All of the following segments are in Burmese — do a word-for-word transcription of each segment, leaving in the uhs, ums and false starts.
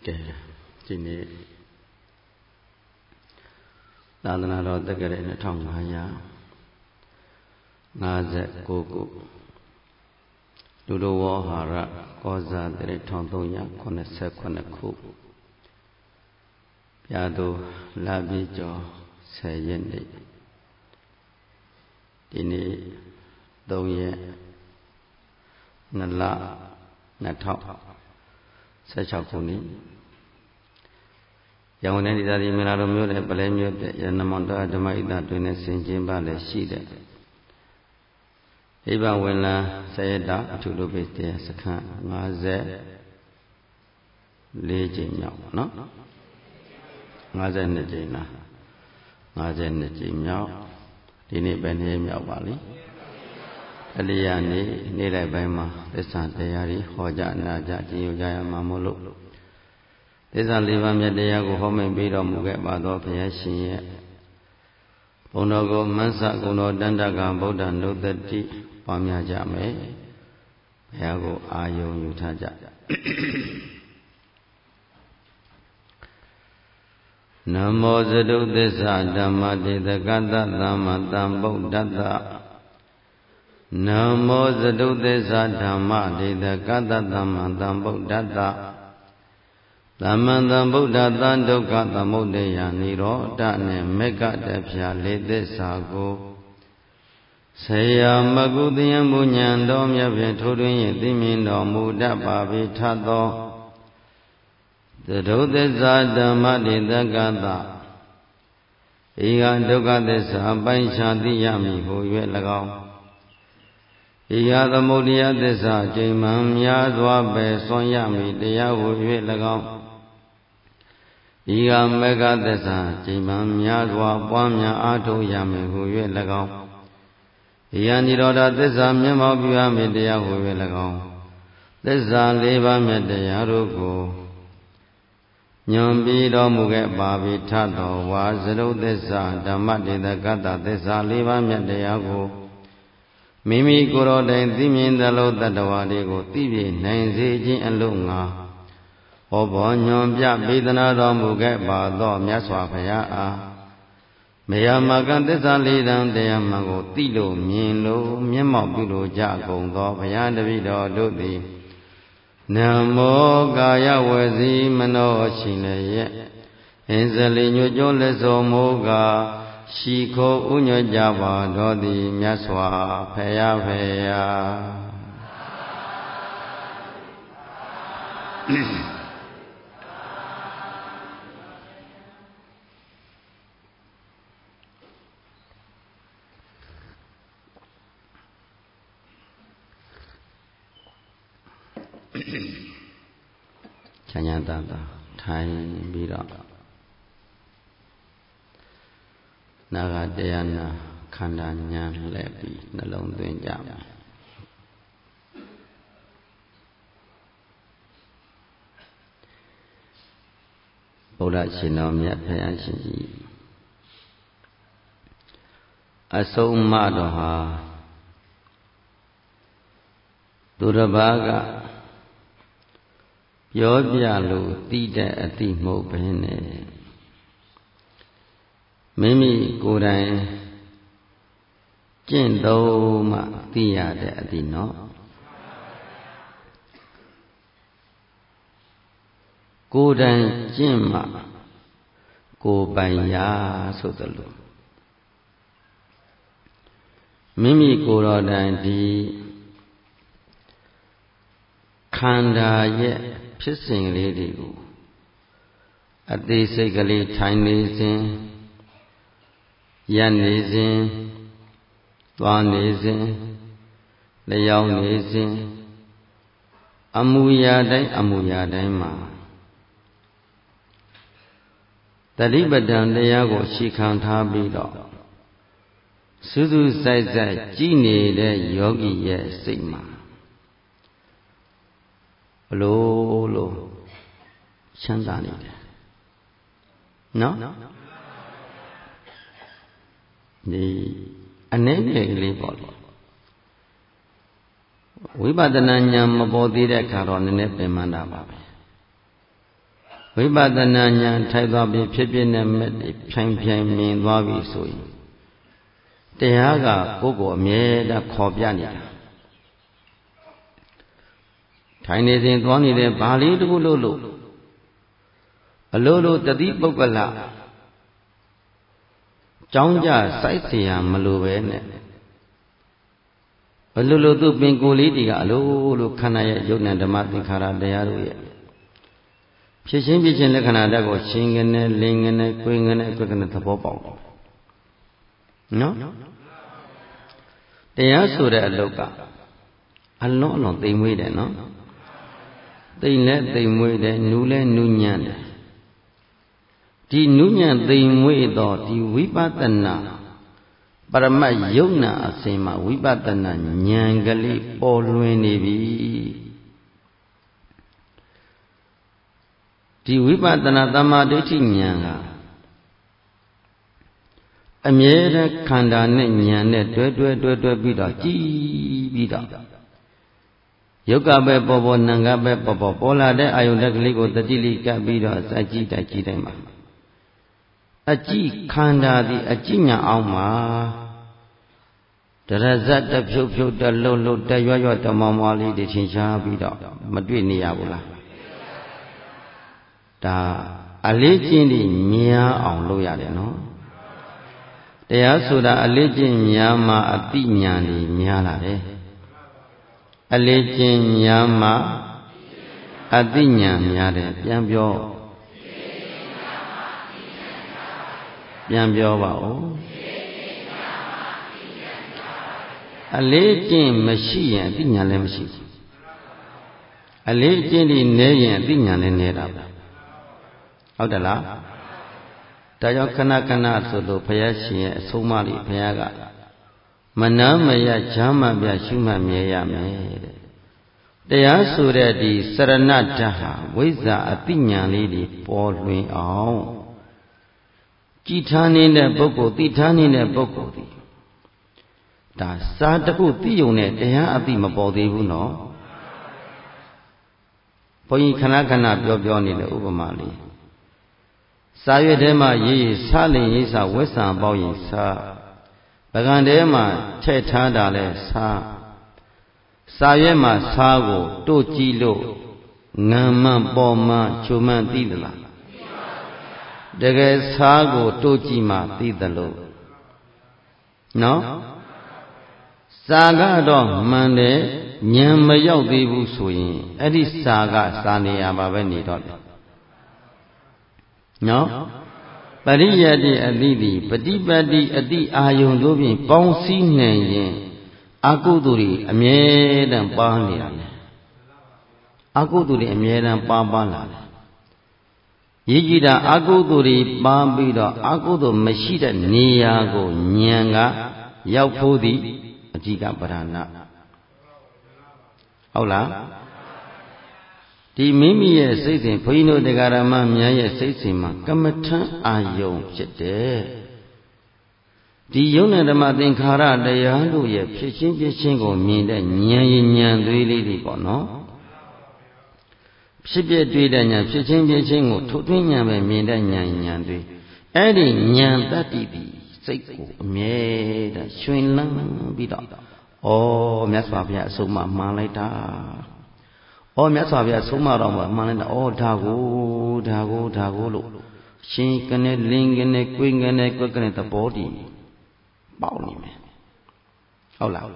ကဲဒီနေ့သာသနာတော်တက္ကရာနှစ်ထောင်ငါးရာငါးဆယ်ကိုခုလူတော်ဝဟာရကောဇာတရတစ်ထောင်သုံးရာခုနှစ်ဆယ်ခုနှစ်ခုပြာသူလပြည့်ကျော်ဆယ်ရက်နေ့ဒီနေ့သုံးရက်နှစ်လနှစ်ထောင်ဆယ်ခြောက်ခုနှစ်ရန်ကုန်တိုင်းဒေသကြီးမင်္ဂလာတော်မြို့နယ်ပလဲမြို့တဲ့ရဏမောင်တော်ဓမ္မဣဒတွင်နဲ့ဆင်ကျင်းပါလည်းရှိတဲ့ဣဗဝင်လံဆယတအထုလူပိတေစခန်းငါးဆယ်လေးကြိမ်မြောက်နော်ငါးဆယ်နှစ်ကြိမ်လားငါးဆယ်နှစ်ကြိမ်မြောက်ဒီနေ့ပဲနေ့မြောက်ပါလိတတိယနေ့နေ့တိုင်းပိုင်းမှာသစ္စာတရားကြီးဟောကြားနာကြားကျင့်ကြရမှာမို့လို့သစ္စာလေးပါးမြတ်တရားကိုဟောမိန်ပြီးတော်မူခဲ့ပါသောဘုရားရှင်ရဲ့ဘုန်းတော်ကိုမဆကုံတော်တန်တကဗုဒ္ဓနုတ္တိပွားများကြမယ်ဘုရားကိုအာယုံယူထားကြနမောဇတုသစ္စာဓမ္မတေသကတ္တသမ္မာသမ္ဗုဒ္ဓတ္တနမောဇတုသစ္စာဓမ္မတေသကတ္တသမ္မာသမ္ဗုဒ္ဓတ္တသမ္မာသမ္ဗုဒ္ဓတံဒုက္ခသမုဒယနိရောဓနဲ့မေကတဖြာလေးသစ္စာကိုဆရာမကုသယံဘုညံတော်မြတ်ဖြင့်ထိုးတွင်၏သိမြင်တော်မူတတ်ပါပြီထသောသတုသစ္စာဓမ္မတေသကတ္တဤကဒုက္ခသစ္စာပိုင်းခြားသိရမည်ဟု၍၎င်းဤဟာသမုဒယသစ္စာအကျိန်မှန်များစွာပဲဆွမ်းရမည်တရားဟု၍၎င်းဤကမေဃသစ္စာအကျိန်မှန်များစွာပွားများအားထုတ်ရမည်ဟု၍၎င်းဤဟာនិရောဓသစ္စာမျက်မှောက်ပြုရမည်တရားဟု၍၎င်းသစ္စာလေးပါးမြတ်တရားတို့ကိုညွန်ပြီးတော်မူခဲ့ပါပြီထတော်ဝါဇရုသစ္စာဓမ္မတေသကတ္တသစ္စာလေးပါးမြတ်တရားကိုမိမိကိုယ်တော်တိုင်သိမြင်သလိုတတ္တဝါတွေကိုသိပြနိုင်စေခြင်းအလို့ငါဟောဘောညွန်ပြပေးသနာတော်မူခဲ့ပါသောမြတ်စွာဘုရားအားမယမကံသစ္စာလေးတံတရားမှန်ကိုသိလို့မြင်လို့မျက်မှောက်ပြုလို့ကြကုန်သောဘုရားတပည့်တော်တို့သည်နမောကာယဝစီမနောရှိလျက်အင်းစလီညွတ်ကျော်လက်စောမောကာရှိခိုးဥညွတ်ကြပါတော်သည်မြတ်စွာဘုရားဖေယာချမ်းသာတာထိုင်ပြီးတော့နာဂတရားနာခန္ဓာဉာဏ်လှည့်ပြီးနှလုံးသွင်းကြမယ်ဘုရားရှင်တော်မြတ်ဘုရားရှင်ကြီးအဆုံးအမတော်ဟာသူတစ်ပါးကပြောပြလို့သိတဲ့အသိမဟုတ်ဘဲနဲ့မိမိကိုယ်တိုင်ကျင့်သုံးမှသိရတဲ့အသိနော်ကိုယ်တိုင်ကျင့်မှကိုယ်ပိုင်ရာဆိုသလိုမိမိကိုယ်တော်တိုင်ဒီခန္ဓာရဲ့ဖြစ်စဉ်လေးတွေကိုအသေးစိတ်ကလေးထိုင်နေစဉ်ရပ်နေစဉ်သွားနေစဉ်လျောင်းနေစဉ်အမူအရာတိုင်းအမူအရာတိုင်းမှာတတိပဒံတရားကိုရှေ့ခံထားပြီးတော့စူးစူးစိုက်စိုက်ကြည်နေတဲ့ယောဂီရဲ့စိတ်မှာဘလို့လို့ချမ်းသာနေတယ်နော်ဒီအနေနဲ့ကလေးပေါ့လေဝိပဿနာဉာဏ်မပေါ်သေးတဲ့အခါတော့နည်းနည်းပင်ပန်းတာပါပဲဝိပဿနာဉာဏ်ထိုက်သွားပြီးဖြစ်ဖြစ်နဲ့မဲ့ဖြိုင်ဖြိုင်မြင်သွားပြီဆိုရင်တရားကကိုယ်ကိုအမြဲတမ်းခေါ်ပြနေတာထိုင်နေစဉ်သွားနေတဲ့ဘာလေးတခုလို့လို့အလိုလိုတတိပုဂ္ဂလကြောင်းကြစိုက်เสียမလိုပဲနဲ့အလိုလိုသူပင်ကိုယ်လေးတွေကအလိုလိုခန္ဓာရဲ့ယုတ်နဲ့ဓမ္မသင်္ခါရတရားတို့ရဲ့ဖြစ်ချင်းဖြစ်ချင်းလက္ခဏာဓာတ်ကိုရှင်းကနေလင်းကနေကိုယ်ကနေကိုယ်ကနေသဘောပေါက်တယ်နော်တရားဆိုတဲ့အလုပ်ကအလွန်အလွန်သိမ်မွေးတယ်နော်သိမ်လဲသိမ်မွေးတယ်နူးလဲနူးညံ့တယ်ဒီနုညံ့သိမ်မွေ့သောဒီဝိပဿနာပရမတ်ယုံနာအစဉ်မှာဝိပဿနာဉာဏ်ကလေးပေါ်လွင်နေပြီဒီဝိပဿနာသမ္မာဒိဋ္ဌိဉာဏ်ကအမြဲတမ်းခန္ဓာနဲ့ဉာဏ်နဲ့တွဲတွဲတွဲတွဲပြီးတော့ကြည်ပြီးတော့ယုတ်ကပဲပေါ်ပေါ်နံကပဲပေါ်ပေါ်ပေါ်လာတဲ့အာယုန်တက်ကလေးကိုတတိလိကပ်ပြီးတော့စัจကြည်တိုက်ကြည်တိုင်းမှာအကြည့်ခန္ဓာသည်အကြည့်ညာအောင်မှာတရဇတ်တဖြုတ်ဖြုတ်တလှုပ်လှုပ်တရွရွတမောင်မောင်လေးတွေထင်ရှားပြီးတော့မတွေ့နေရဘူးလားဒါအလေးကျင့်ပြီးများအောင်လုပ်ရတယ်နော်တရားဆိုတာအလေးကျင့်များမှအတိညာဏ်များလာတယ်အလေးကျင့်များမှအတိညာဏ်များတယ်ပြန်ပြောပြန်ပြောပါဦးအလေးကျင့်မရှိရင်အသိဉာဏ်လည်းမရှိဘူးအလေးကျင့်ဒီနေရင်အသိဉာဏ်လည်းနေတာပဲဟုတ်တယ်လားဒါကြောင့်ခဏခဏဆိုလို့ဘုရားရှင်ရဲ့အဆုံးအမလေးဘုရားကမနာမယချမ်းမှပြရှုမှတ်မြဲရမယ်တဲ့တရားဆိုတဲ့ဒီစရဏဓာတ်ဟာဝိဇ္ဇာအသိဉာဏ်လေးတွေပေါ်လွင်အောင်ကြည်ထားနေတဲ့ပုဂ္ဂိုလ်သိထားနေတဲ့ပုဂ္ဂိုလ်ဒီဒါစာတခုသိုံနဲ့တရားအသိမပေါ်သေးဘူးနော်ဘုန်းကြီးခဏခဏပြောပြောနေတဲ့ဥပမာလေးစာရွက်ထဲမှာရေးရေးစလင်ရေးစာဝက်ဆံပေါက်ရင်စာပကံထဲမှာထည့်ထားတာလဲစာစာရွက်မှာစာကိုတို့ကြည့်လို့ငံမှန်ပေါ်မှချုံမှန်သိသလားတကယ်စားကိုတို့ကြည့်မှသိသလိုနော်စာကတော့မှန်တယ်ဉာဏ်မရောက်သေးဘူးဆိုရင်အဲ့ဒီစာကစာနေရပါပဲနေတော့တယ်နော်ပရိယတ္တိအတိတိပฏิပတ်တိအတိအာယုံတို့ဖြင့်ပေါင်းစည်းနိုင်ရင်အကုသိုလ်တွေအမြဲတမ်းပါနေတာလေအကုသိုလ်တွေအမြဲတမ်းပါပါလာတယ်ရည်ကြည်တာအကုသိုလ်တွေပါပြီးတော့အကုသိုလ်မရှိတဲ့နေရာကိုဉာဏ်ကရောက်ဖို့သည်အဓိကပဓာနဟုတ်လားဒီမိမိရဲ့စိတ်စဉ်ဘုန်းကြီးတို့တရားဓမ္မများရဲ့စိတ်စဉ်မှာကမ္မထံအာယုံဖြစ်တယ်ဒီယုံနဲ့ဓမ္မသင်္ခါရတရားတို့ရဲ့ဖြစ်ချင်းဖြစ်ချင်းကိုမြင်တဲ့ဉာဏ်ရည်ဉာဏ်သွေးလေးတွေပေါ့နော်ဖြစ်ပြတွေ့တဲ့ဉာဏ်ဖြစ်ချင်းဖြစ်ချင်းကိုထုတ်ထွင်းဉာဏ်ပဲမြင်တဲ့ဉာဏ်ဉာဏ်တွေအဲ့ဒီဉာဏ်တတ္တိတိစိတ်ကိုအမြဲတမ်းရွှင်လန်းပြီးတော့ဩမြတ်စွာဘုရားအဆုံးအမမှန်လိုက်တာဩမြတ်စွာဘုရားဆုံးမတော်မှာမှန်လိုက်တာဩဒါကိုဒါကိုဒါကိုလို့ရှင်ကနေလင်းကနေကိုယ်ကနေကိုယ်ကနေသဘောတည်ပေါက်နေမယ်ဟုတ်လား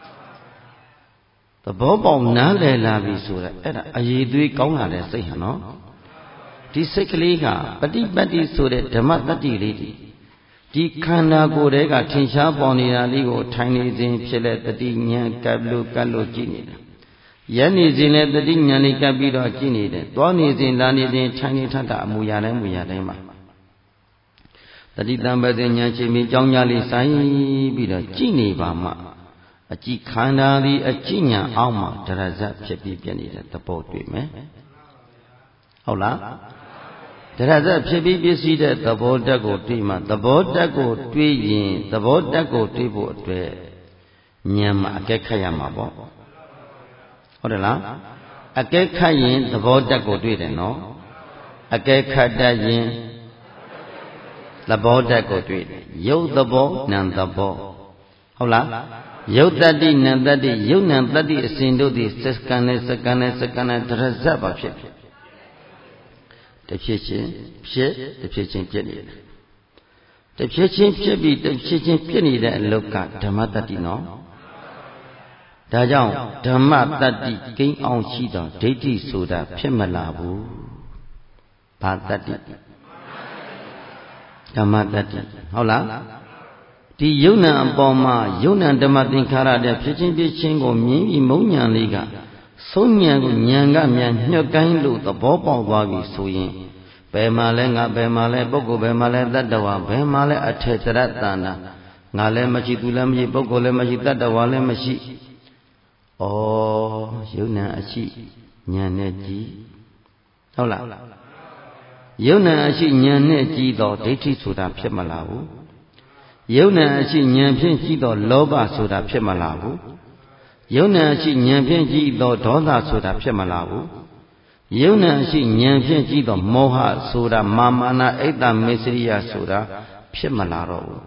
သဘောပေါက်နားလည်လာပြီဆိုတော့အဲ့ဒါအည်သွေးကောင်းလာတဲ့စိတ်ဟာနော်ဒီစိတ်ကလေးကပฏิပတ်တိဆိုတဲ့ဓမ္မတတ္တိလေးဒီခန္ဓာကိုယ်တည်းကထင်ရှားပေါ်နေတာလေးကိုထိုင်နေခြင်းဖြစ်တဲ့တတိဉာဏ်ကပ်လို့ကပ်လို့ကြည့်နေတာယနေ့စဉ်လည်းတတိဉာဏ်လေးကပ်ပြီးတော့ကြည့်နေတယ်သွားနေစဉ်လာနေစဉ်ထိုင်နေထတာအမူအရာတိုင်းမူအရာတိုင်းမှာတတိတံပတိဉာဏ်ချင်းပြီးကြောင်းကြလေးဆိုင်ပြီးတော့ကြည့်နေပါမှအကြည့်ခန္ဓာသည်အကြည့်ဉာဏ်အောက်မှာဒရဇတ်ဖြစ်ပြီးပြနေတဲ့သဘောတွေ့မယ်ဟုတ်လားဒရဇတ်ဖြစ်ပြီးပြည့်စည်တဲ့သဘောတက်ကိုတွေ့မှသဘောတက်ကိုတွေ့ရင်သဘောတက်ကိုတွေ့ဖို့အတွက်ဉာဏ်မှာအကဲခတ်ရမှာပေါ့ဟုတ်တယ်လားအကဲခတ်ရင်သဘောတက်ကိုတွေ့တယ်နော်အကဲခတ်တတ်ရင်သဘောတတ်ကိုတွေ့တယ်ရုပ်သဘောနာမ်သဘောဟုတ်လားရုပ်တတ္တိနာမ်တတ္တိရုပ်နာမ်တတ္တိအစဉ်တို့သည်စက္ကန့်နဲ့စက္ကန့်နဲ့စက္ကန့်နဲ့တရဇတ်ပါဖြစ်တဖြစ်ချင်းဖြစ်တဖြစ်ချင်းပြည့်နေတယ်တဖြစ်ချင်းဖြစ်ပြီးတဖြစ်ချင်းပြည့်နေတဲ့အလုတ်ကဓမ္မတတ္တိနော်ဒါကြောင့်ဓမ္မတတ္တိကိန်းအောင်ရှိသောဒိဋ္ဌိဆိုတာဖြစ်မလာဘူးဘာတတ္တိဓမ္မတတ္တိဟုတ်လားဒီယုံ nant အပေါ်မှာယုံ nant ဓမ္မသင်္ခါရတဲ့ဖြစ်ချင်းပြချင်းကိုမြင်ပြီးမုံညာလေးကဆုံးဉဏ်ကိုဉာဏ်ကမြန်ညှက်ကိုင်းလို့သဘောပေါက်သွားပြီဆိုရင်ဘယ်မှာလဲငါဘယ်မှာလဲပုဂ္ဂိုလ်ဘယ်မှာလဲတတ္တဝါဘယ်မှာလဲအထေတရတဏ္ဍငါလည်းမရှိသူလည်းမရှိပုဂ္ဂိုလ်လည်းမရှိတတ္တဝါလည်းမရှိဩယုံ nant အရှိဉာဏ်နဲ့ကြည်ဟုတ်လားယုံ nant အရှိဉာဏ်နဲ့ကြည်တော့ဒိဋ္ဌိဆိုတာဖြစ်မလာဘူးယုံ nant အရှိဉာဏ်ဖြင့်ကြည်တော့လောဘဆိုတာဖြစ်မလာဘူးယုံ nant အရှိဉာဏ်ဖြင့်ကြည်တော့ဒေါသဆိုတာဖြစ်မလာဘူးယုံ nant အရှိဉာဏ်ဖြင့်ကြည်တော့မောဟဆိုတာမာမာနအိတ်တမေစရိယဆိုတာဖြစ်မလာတော့ဘူး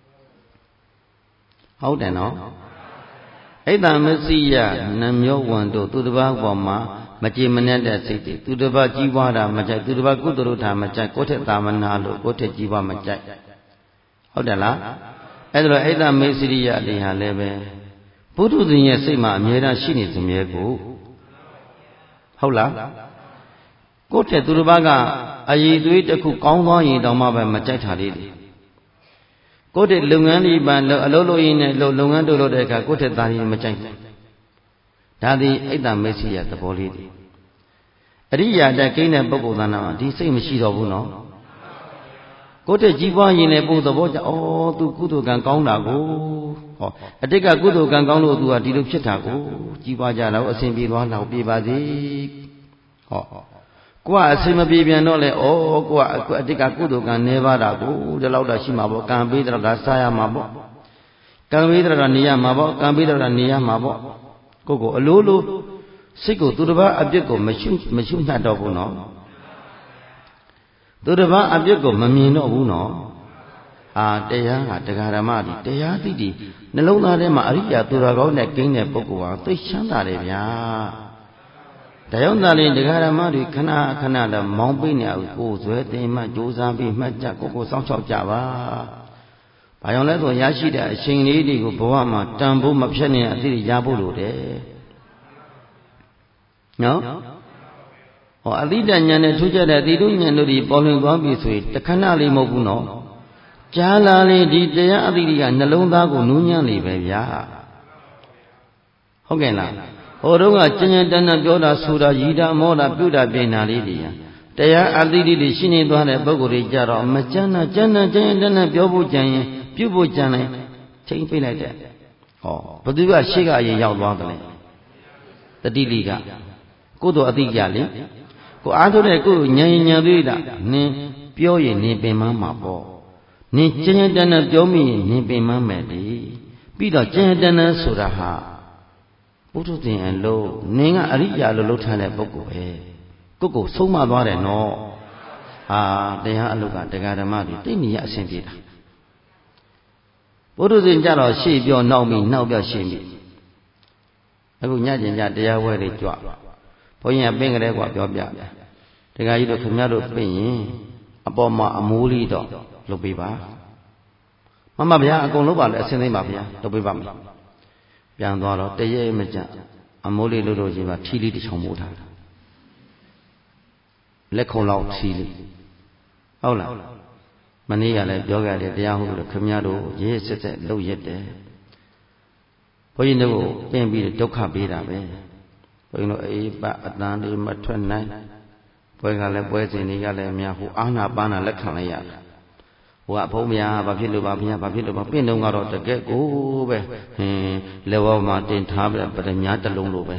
ဟုတ်တယ်နော်အိတ်တမေစရိယနှမျိုးဝန်တို့သူတစ်ပါးပေါ်မှာမကြည်မနှက်တဲ့စိတ်တွေသူတစ်ပါးကြီးပွားတာမကြိုက်သူတစ်ပါးကုသလို့တာမကြိုက်ကိုယ့်ထက်သာမနာလို့ကိုယ့်ထက်ကြီးပွားမကြိုက်ဟုတ်တယ်လားအဲ့ဒါတော့အိတ်တမေစရိယတွေဟာလည်းပဲပုထုဇဉ်ရဲ့စိတ်မှာအမြဲတမ်းရှိနေစမြဲကိုဟုတ်လားကိုယ့်ထက်သူတစ်ပါးကအရည်သွေးတစ်ခုကောင်းသွားရင်တောင်မှပဲမကြိုက်တာလေးတွေကိုယ့်ထက်လုပ်ငန်းလေးပန်အလုပ်လုပ်ရင်းနဲ့လုပ်ငန်းတို့လုပ်တဲ့အခါကိုယ့်ထက်သားရင်မကြိုက်ဘူးဒါသည်အိတ်တမေစရိယသဘောလေးတွေအရိယာတကိန်းတဲ့ပုဂ္ဂိုလ်သားနာမှာဒီစိတ်မရှိတော့ဘူးနော်ကိုယ့်တည်းကြီးပွားရင်လည်းပုံသဘောကျဩသူကုသိုလ်ကံကောင်းတာကိုဟောအတိတ်ကကုသိုလ်ကံကောင်းလို့သူကဒီလိုဖြစ်တာကိုကြီးပွားကြတော့အစဉ်ပြေသွားတော့ပြေပါစေဟောကိုကအစဉ်မပြေပြန်တော့လေဩကိုကအတိတ်ကကုသိုလ်ကံနေပါတာကိုဒီလောက်တော့ရှိမှာပေါ့ကံပေးတော့ဒါစားရမှာပေါ့ကံပေးတော့နေရမှာပေါ့ကံပေးတော့နေရမှာပေါ့ကိုကိုအလိုလိုစိတ်ကိုသူတစ်ပါးအပြစ်ကိုမရှုမရှုနှက်တော့ဘူးနော်သူတစ်ပါးအပြစ်ကိုမမြင်တော့ဘူးနော်အာတရားဟာတရားဓမ္မဒီတရားသိတည်နှလုံးသားထဲမှာအရိယာသူတော်ကောင်းနဲ့ကိန်းတဲ့ပုဂ္ဂိုလ်ဟာသိချမ်းသာတယ်ဗျာဒါကြောင့်သာလျှင်တရားဓမ္မတွေခဏခဏတော့မောင်းပိနေအောင်ကိုယ်ဇွဲတင်မှကြိုးစားပြီးမှတ်ကြကိုကိုစောင့်ရှောက်ကြပါဘာကြောင့်လဲဆိုရရှိတဲ့အချိန်လေးတွေကိုဘဝမှာတန်ဖို့မဖြတ်နေအသိရဖို့လိုတယ်နော်ဟောအတိတဉာဏ်နဲ့ထူးခြားတဲ့သီတုဉာဏ်တို့ဒီပေါ်လွင်သွားပြီဆိုရင်တခဏလေးမဟုတ်ဘူးနော်ကြားလာလေဒီတရားအတိကနှလုံးသားကိုနူးညံ့လေပဲဗျာဟုတ်ကဲ့လားဟိုတုန်းကကျဉ်းကျဉ်းတန်းတန်းပြောတာဆိုတာရည်တာမောတာပြုတာပြင်တာလေးတွေတရားအတိတွေရှိနေသွားတဲ့ပုဂ္ဂိုလ်တွေကြတော့မကြမ်းတာကြမ်းတာကျဉ်းကျဉ်းတန်းတန်းပြောဖို့ကြံရင်ပြုဖို့ကြံလိုက်ချိန်ပေးလိုက်တဲ့ဟောဘသူကရှေ့ကအရင်ရောက်သွားတယ်တတိလိကကိုယ်တော်အတိကြလေကိုအားထုတ်တဲ့ကိုယ်ဉာဏ်ဉာဏ်သေးတာနင်းပြောရင်နင်းပင်မမှာပေါ့နင်းကျဉ်းကျဉ်းတန်းတန်းပြောမိရင်နင်းပင်မမယ်လေပြီးတော့ကျဉ်းကျဉ်းတန်းတန်းဆိုတာဟာပုထုဇဉ်အလုံးနင်းကအရိယာလိုလှုပ်ထားတဲ့ပုဂ္ဂိုလ်ပဲကိုယ်ကိုဆုံးမသွားတယ်နော်ဟာတရားအလုတ်ကတရားဓမ္မတွေတိတ်နေရအဆင်ပြေတာပုထုဇဉ်ကြတော့ရှေ့ပြောနောက်ပြီးနောက်ပြောရှေ့ပြီးအခုညကျင်ကြတရားဝဲတွေကြွဘုန်းကြီးကပင့်ကြတဲ့ကွာပြောပြတယ်တရားကြီးတို့ခင်ဗျားတို့ပင့်ရင်အပေါ်မှာအမိုးလေးတော့လုပ်ပေးပါမမဗျာအကုန်လုပ်ပါလေအစင်းသိမ်းပါဗျာလုပ်ပေးပါမယ်ပြန်သွားတော့တရေမကြအမိုးလေးလို့လို့ချင်းပါထီလေးတစ်ချောင်းမိုးထားတာလက်ခုံလောက်ထီလေးဟုတ်လားမနေ့ကလည်းပြောကြတယ်တရားဟုတ်လို့ခင်ဗျားတို့ရေးစစ်စစ်လုပ်ရက်တယ်ဘုန်းကြီးတို့ပင့်ပြီးဒုက္ခပေးတာပဲဘုန်းကြီးတို့အေးပအတန်လေးမထွက်နိုင်ပွဲကလည်းပွဲစဉ်တွေကလည်းအများဟိုအာနာပါနာလက်ခံလိုက်ရတယ်ဟိုကဘုံမယားဘာဖြစ်လို့ပါဘုရားဘာဖြစ်လို့ပါပင့်တော့ကတော့တကယ်ကိုပဲဟင်းလက်ဝါးမှာတင်ထားပြပရညာတစ်လုံးလိုပဲ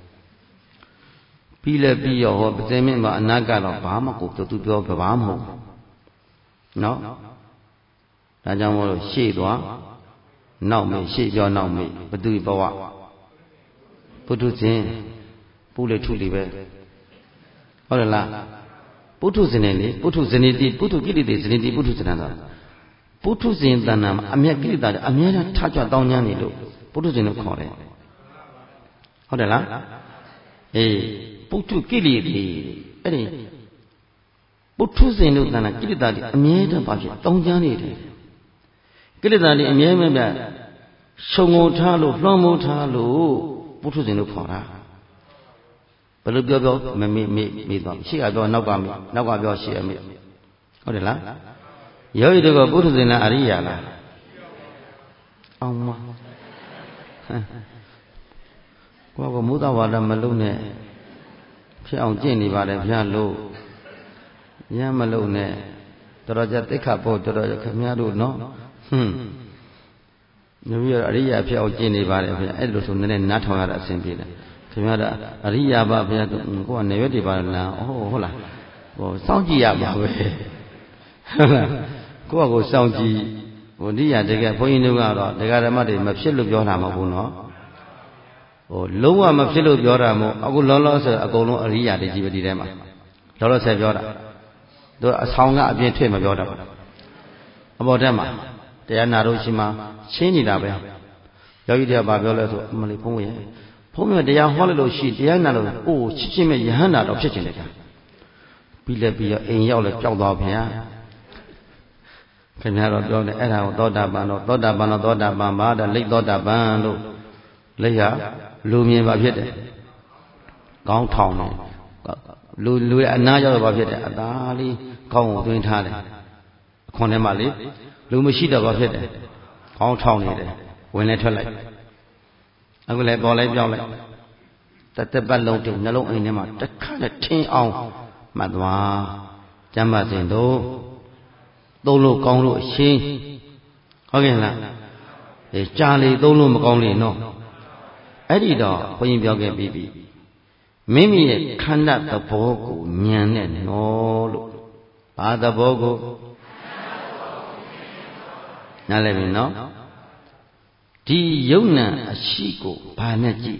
ပြီးလဲပြီးရောဟောပစင်မင်းမှာအနာကတော့ဘာမှကိုသူပြောဘာမှမဟုတ်နော်ဒါကြောင့်မို့လို့ရှေ့သွားနောက်မေ့ရှေ့ပြောနောက်မေ့ဘသူဘဝပုထုဇဉ်ပူလေထုလေပဲဟုတ်တယ်လားပပုထုဇဉ်နဲ့လေပုထုဇဉ်တိပုထုကိလေသာဇဉ်တိပုထုဇဉ်သာပုထုဇဉ်တဏ္ဍာမှာအမြဲကိလေသာအမြဲတမ်းထကြွတောင်းကျမ်းနေလို့ပုထုဇဉ်လို့ခေါ်တယ်ဟုတ်တယ်လားအေးပုထုကိလေသာအဲ့ဒီပုထုဇဉ်လို့တဏ္ဍာကိလေသာတွေအမြဲတမ်းဘာဖြစ်တောင်းကျမ်းနေတယ်ကိလေသာတွေအမြဲတမ်းပြရှုံငုံထားလို့လွှမ်းမိုးထားလို့ပုထုဇဉ်လို့ခေါ်တာဘယ်လိုပြောပြောမမေ့မေ့မေ့သွားရှေ့ကပြောနောက်ကမေ့နောက်ကပြောရှေ့ကမေ့ဟုတ်တယ်လားယောဂီတို့ကပုထုဇဉ်လားအရိယာလားအောင်မကိုကမုဒ္ဒဝါဒမလုံးနဲ့ဖြစ်အောင်ကျင့်နေပါလေဗျာလို့ရမ်းမလုံးနဲ့တော်တော်ကြသိက္ခာပို့တော်တော်ခင်ဗျားတို့နော်ဟွန်းမျိုးပြီးတော့အရိယာဖြစ်အောင်ကျင့်နေပါလေဗျာအဲ့လိုဆိုနည်းနည်းနားထောင်ရတာအဆင်ပြေတယ်ခင်ဗျားတို့အရိယာပါဗျာကိုကနေရွက်တွေပါလားဟုတ်ဟုတ်လားဟိုစောင့်ကြည့်ရမှာပဲဟုတ်လားကိုယ့်အကိုစောင့်ကြည့်ဟိုနိယတကယ်ဘုန်းကြီးတို့ကတော့ဒကာဓမ္မတွေမဖြစ်လို့ပြောတာမဟုတ်ဘူးနော်ဟိုလုံးဝမဖြစ်လို့ပြောတာမဟုတ်အခုလောလောဆယ်အကုန်လုံးအရိယာတွေကြီးပဲဒီထဲမှာလောလောဆယ်ပြောတာသူအဆောင်ကအပြင်ထွက်မပြောတာအပေါ်တက်မှာတရားနာလို့ရှိမှချင်းနေတာပဲယောဂီတွေကဘာပြောလဲဆိုအမလေးဘုန်းကြီးဘုန်းကြီးတရားဟောလိုက်လို့ရှိတရားနာလို့အိုးချစ်ချင်းမဲ့ယဟန္တာတော့ဖြစ်ချင်တယ်ဗျာပြီးလက်ပြီးတော့အိမ်ရောက်လဲကြောက်သွားဗျာခင်ဗျားတော့ပြောတယ်အဲ့ဒါကိုသောတာပန်တော့သောတာပန်တော့သောတာပန်ပါတဲ့လိတ်သောတာပန်လို့လိတ်ဟာလူမြင်ပါဖြစ်တယ်ကောင်းထောင်တော့လူလူရဲ့အနာရောက်တော့ဘာဖြစ်တယ်အသာလေးကောင်းကိုသွင်းထားတယ်အခွန်ထဲမှာလေလူမရှိတော့ဘာဖြစ်တယ်ကောင်းထောင်နေတယ်ဝင်လဲထွက်လိုက်အခုလည်းပေါ်လိုက်ပြောင်းလိုက်တသက်ပတ်လုံးတင်နှလုံးအိမ်ထဲမှာတစ်ခါနဲ့ထင်းအောင်မှတ်သွားကျမ်းပါစဉ်တို့သုံးလို့ကောင်းလို့အရှင်းဟုတ်ကဲ့လားအဲကြာလေသုံးလို့မကောင်းလေနော်အဲ့ဒီတော့ဘုန်းကြီးပြောခဲ့ပြီးပြီမိမိရဲ့ခန္ဓာသဘောကိုဉာဏ်နဲ့နော်လို့ဘာသဘောကိုနားလည်ပြီနော်ဒီယုံနံအရှိကိုဘာနဲ့ကြည့်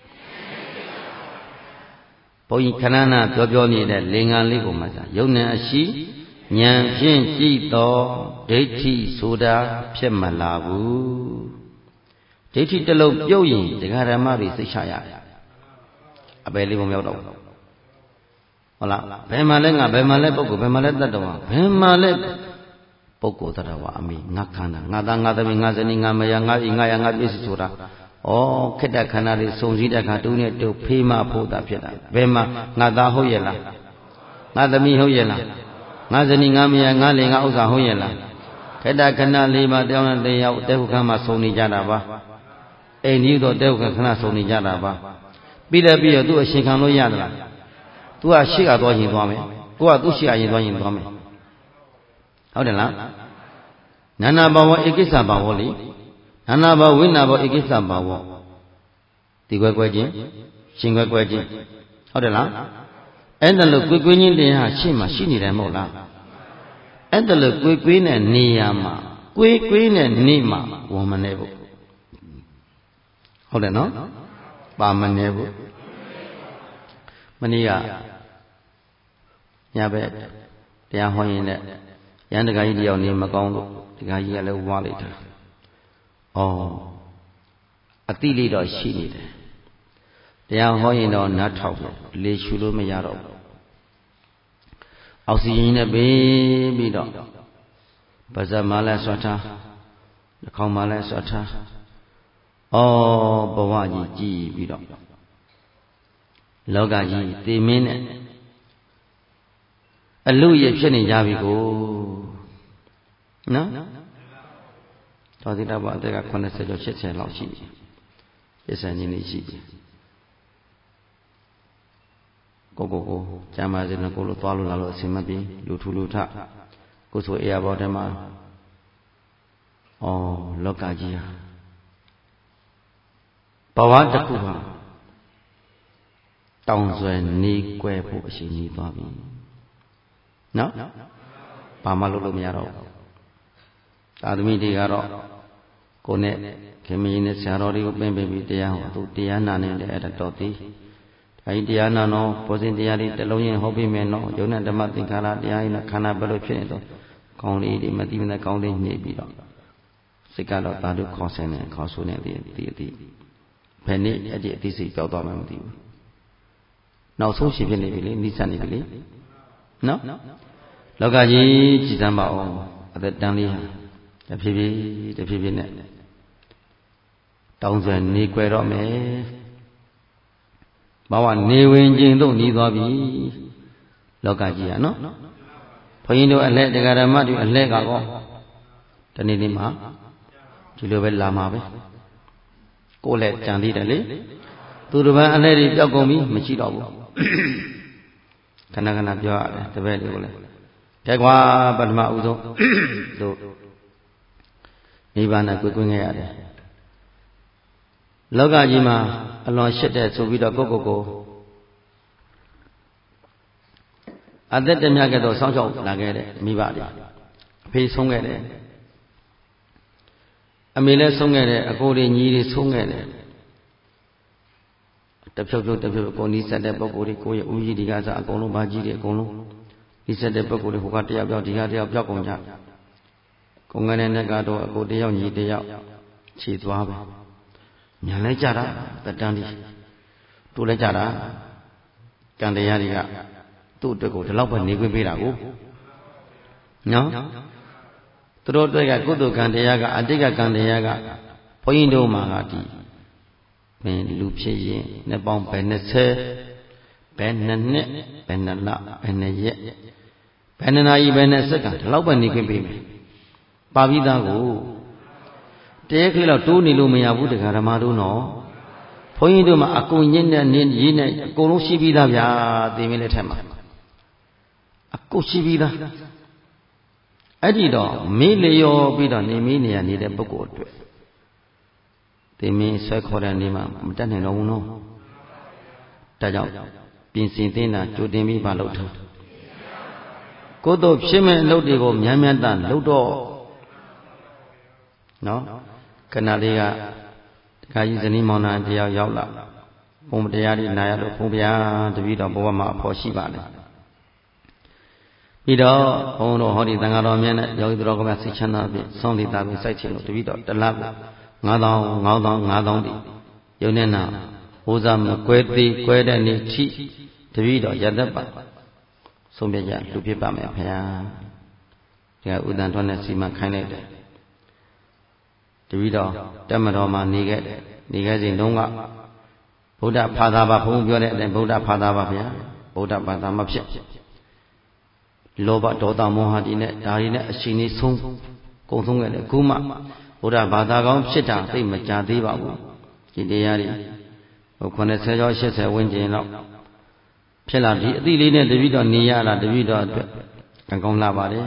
ဘုန်းကြီးခဏနာပြောပြောနေတဲ့လင်္ကာလေးကိုမှသာယုံနံအရှိဉာဏ်ဖြင့်ကြည့်တော့ဒိဋ္ဌိဆိုတာဖြစ်မလာဘူးဒိဋ္ဌိတစ်လုံးပြုတ်ရင်ဒကာဓမ္မတွေစိတ်ချရတယ်အပယ်လေးပုံရောက်တော့ဟုတ်လားဘယ်မှာလဲငါဘယ်မှာလဲပုဂ္ဂိုလ်ဘယ်မှာလဲတတ္တဝါဘယ်မှာလဲပုဂ္ဂိုလ်တတ္တဝါအမိငါခန္ဓာငါသားငါသမီးငါဇနီးငါမယားငါဤငါရငါပြည့်စုံဆိုတာဩခက်တဲ့ခန္ဓာတွေစုံစည်းတဲ့ခါတူနဲ့တူဖေးမဖို့တာဖြစ်တာဘယ်မှာငါသားဟုတ်ရဲ့လားငါသမီးဟုတ်ရဲ့လားငါဇနီးငါမယားငါလင်ငါဥစ္စာဟုတ်ရဲ့လားခက်တဲ့ခန္ဓာလေးပါတောင်းတဲ့တရားတဲဟုခမ်းမှာစုံနေကြတာပါအိမ်ကြီးတော့တဲဟုခမ်းခဏစုံနေကြတာပါပြီးလည်းပြီးတော့သူ့အရှင်ခံလို့ရသလားသူကရှေ့ကသွားရင်သွားမယ်ကိုကသူ့ရှေ့ကရင်သွားရင်သွားမယ်ဟုတ်တယ်လားနာနာဘာဝဧကိစ္စဘာဝလေနာနာဘာဝိနာဘောဧကိစ္စဘာဝဒီကွဲကွဲချင်းရှင်ကွဲကွဲချင်းဟုတ်တယ်လားအဲ့ဒါလို့ကွဲကွဲချင်းတရားရှေ့မှာရှိနေတယ်မဟုတ်လားအဲ့ဒါလို့ကွဲကွဲနဲ့နေရာမှာကွဲကွဲနဲ့နေမှာဝန်မနေဘူးဟုတ်တယ်နော်ပါမနေဘူးမနေ့ကညဘက်တရားဟောရင်လည်းရန်တကာကြီးတယောက်နေမကောင်းလို့ဒီကကြီးကလည်းဝါလိုက်တာဩအတိလေးတော့ရှိနေတယ်တရားဟောရင်တော့နားထောင်တယ်လေရှူလို့မရတော့ဘူးအောက်ဆီဂျင်နဲ့ပေးပြီးတော့ပါးစပ်မှလည်းဆွတ်ထားနှာခေါင်းမှလည်းဆွတ်ထားဩဘဝကြီးကြည်ပြီးတော့လောကကြီးတည်မင်းနဲ့အလူရဖြစ်နေကြပြီကိုနော်တော်သီတဘအသက်ကeightyကျော်eightyလောက်ရှိပြီပြစ္ဆာကြီးနေရှိပြီကိုကိုကိုကျမ်းပါစေနဲ့ကိုလိုသွားလို့လာလို့အစင်မပြေလူထူလူထကိုဆိုအေရဘောထဲမှာဩလောကကြီးဟာဘဝတစ်ခုဟာတောင်းဆွဲနေကွယ်ဖို့အရှင်ကြီးသွားပြီနော်ဘာမှလုပ်လို့မရတော့ဘူးသာသမီတွေကတော့ကိုနဲ့ခင်မင်းနဲ့ဆရာတော်တွေကိုပင်ပင်ပြီးတရားဟောသူတရားနာနေတယ်အဲ့ဒါတော်သေးအဲ့ဒီတရားနာတော့ဘောဇင်တရားတွေတလုံးရင်ဟောပြီးမယ်နော်ယုံနဲ့ဓမ္မသင်္ခါရတရားရင်ခန္ဓာဘယ်လိုဖြစ်နေတော့ကောင်းလေးတွေမသိမနဲ့ကောင်းလေးညှိပြီးတော့စိတ်ကတော့သာဓုခေါ်ဆင်းနေခေါ်ဆိုနေသည်ဒီအတိဘယ်နည်းအဲ့ဒီအသိစိတ်ကြောက်သွားမှမသိဘူးနောက်ဆုံးရှိဖြစ်နေပြီလေနိစ္စနေပြီလေနော်လောကကြီးကြည်စမ်းပါအောင်အသက်တန်းလေးဟာတဖြည်းဖြည်းတဖြည်းဖြည်းနဲ့တောင်းဆွဲနေကြွယ်တော့မယ်ဘာဝနေဝင်ခြင်းတို့หนีသွားပြီလောကကြီးอ่ะเนาะဘုန်းကြီးတို့အလဲတရားဓမ္မတွေအလဲကောတနေ့နေ့မှာဒီလိုပဲလာမှာပဲကိုယ်လည်းကြံသေးတယ်လေသူတစ်ပန်းအလဲတွေပျောက်ကုန်ပြီမရှိတော့ဘူးခဏခဏပြောရတယ်တပည့်တွေကိုလည်းကြိုက်ကွာပထမဦးဆုံးတို့နိဗ္ဗာန်ကိုကွင်းခဲ့ရတယ်လောကကြီးမှာအလွန်ရှစ်တဲ့ဆိုပြီးတော့ကိုယ့်ကိုယ်ကိုအသက်တမြတ်ကတော့စောင့်ရှောက်လာခဲ့တဲ့မိဘတွေအဖေဆုံးခဲ့တယ်အမေလည်းဆုံးခဲ့တယ်အကိုတွေညီတွေဆုံးခဲ့တယ်တဖြုတ်ဖြုတ်တဖြုတ်ကိုနီးစက်တဲ့ပုဂ္ဂိုလ်တွေကိုယ့်ရဲ့ဦးကြီးဒီကစားအကုန်လုံးဘာကြီးတွေအကုန်လုံးနီးစက်တဲ့ပုဂ္ဂိုလ်တွေဟိုကတယောက်ပြောက်ဒီကတယောက်ပြောက်ကုန်ကြကိုငယ်တဲ့ကတော့အကိုတယောက်ညီတယောက်ခြေသွားပဲညာလဲကြတာတတန်းဒီတို့လဲကြတာကံတရားတွေကသူ့အတွက်ကိုဒီလောက်ပဲနေခွင့်ပေးတာကိုနော်သူတို့အတွက်ကကုသိုလ်ကံတရားကအတိတ်ကကံတရားကဘုန်းကြီးတို့မှာကဒီမင်းလူဖြစ်ရင်နှစ်ပေါင်းဘယ်နှစ်ဆယ်ဘယ်နှစ်နှစ်ဘယ်နှစ်လဘယ်နှစ်ရက်ဘယ်နှစ်နာရီဘယ်နှစ်စက္ကန့်ဒီလောက်ပဲနေခွင့်ပေးမယ်ပါပြီးသားကိုတရားခေလောက်တိုးနေလို့မရဘူးတရားဓမ္မတို့နော်ဘုန်းကြီးတို့မှာအကုန်ညစ်နဲ့နင်းရေးနဲ့အကုန်လုံးရှိပြီးသားဗျာသိမင်းလက်ထက်မှာအကုန်ရှိပြီးသားအဲ့ဒီတော့မေးလျော်ပြီးတော့နေမင်းနေရနေတဲ့ပုဂ္ဂိုလ်အတွက်သိမင်းဆွဲခေါ်တဲ့နေမှာမတတ်နိုင်တော့ဘူးနော်ဒါကြောင့်ပြင်ဆင်သင့်တာကြိုတင်ပြီးပါလို့ထားကိုယ်တို့ဖြစ်မဲ့အလုပ်တွေကိုမြန်မြန်တန်လုပ်တော့နော်ခဏလေးကတခါကြီးဇနီးမောင်နှံတယောက်ရောက်လာဘုံတရားလေးနာရလို့ဘုံဗျာတပည့်တော်ဘဝမှာအဖို့ရှိပါလေပြီးတော့ဘုံတော်ဟောဒီသံဃာတော်မြတ်နဲ့ယောဂီတော်ကမှစိတ်ချမ်းသာပြီးဆောင်းလေးတာပြီးစိုက်ချင်လို့တပည့်တော်တလားကိုငါးသောင်းငါးသောင်းငါးသောင်းတိယုံနဲ့နာဟိုးစားမကွဲသေးကွဲတဲ့နေ့ထိတပည့်တော်ရတတ်ပါဆုံးဖြတ်ကြလူဖြစ်ပါမယ်ဗျာဒီကဥဒ္ဒံထွန်းနဲ့စီမံခိုင်းလိုက်တယ်တပည့်တော်တက်မတော်မှာနေခဲ့တယ်နေခဲ့စဉ်တုန်းကဗုဒ္ဓဘာသာပါဘုန်းပြောတဲ့အတိုင်းဗုဒ္ဓဘာသာပါဗျာဗုဒ္ဓဘာသာမဖြစ်လောဘဒေါသမောဟတိနဲ့ဒါတွေနဲ့အရှင်ကြီးဆုံးကုံဆုံးခဲ့တယ်အခုမှဗုဒ္ဓဘာသာကောင်းဖြစ်တာသိမကြသေးပါဘူးဒီတရားတွေဟို90ကျော်80ဝန်းကျင်လောက်ဖြစ်လာဒီအတိလေးနဲ့တပည့်တော်နေရတာတပည့်တော်အတွက်ကံကောင်းလာပါတယ်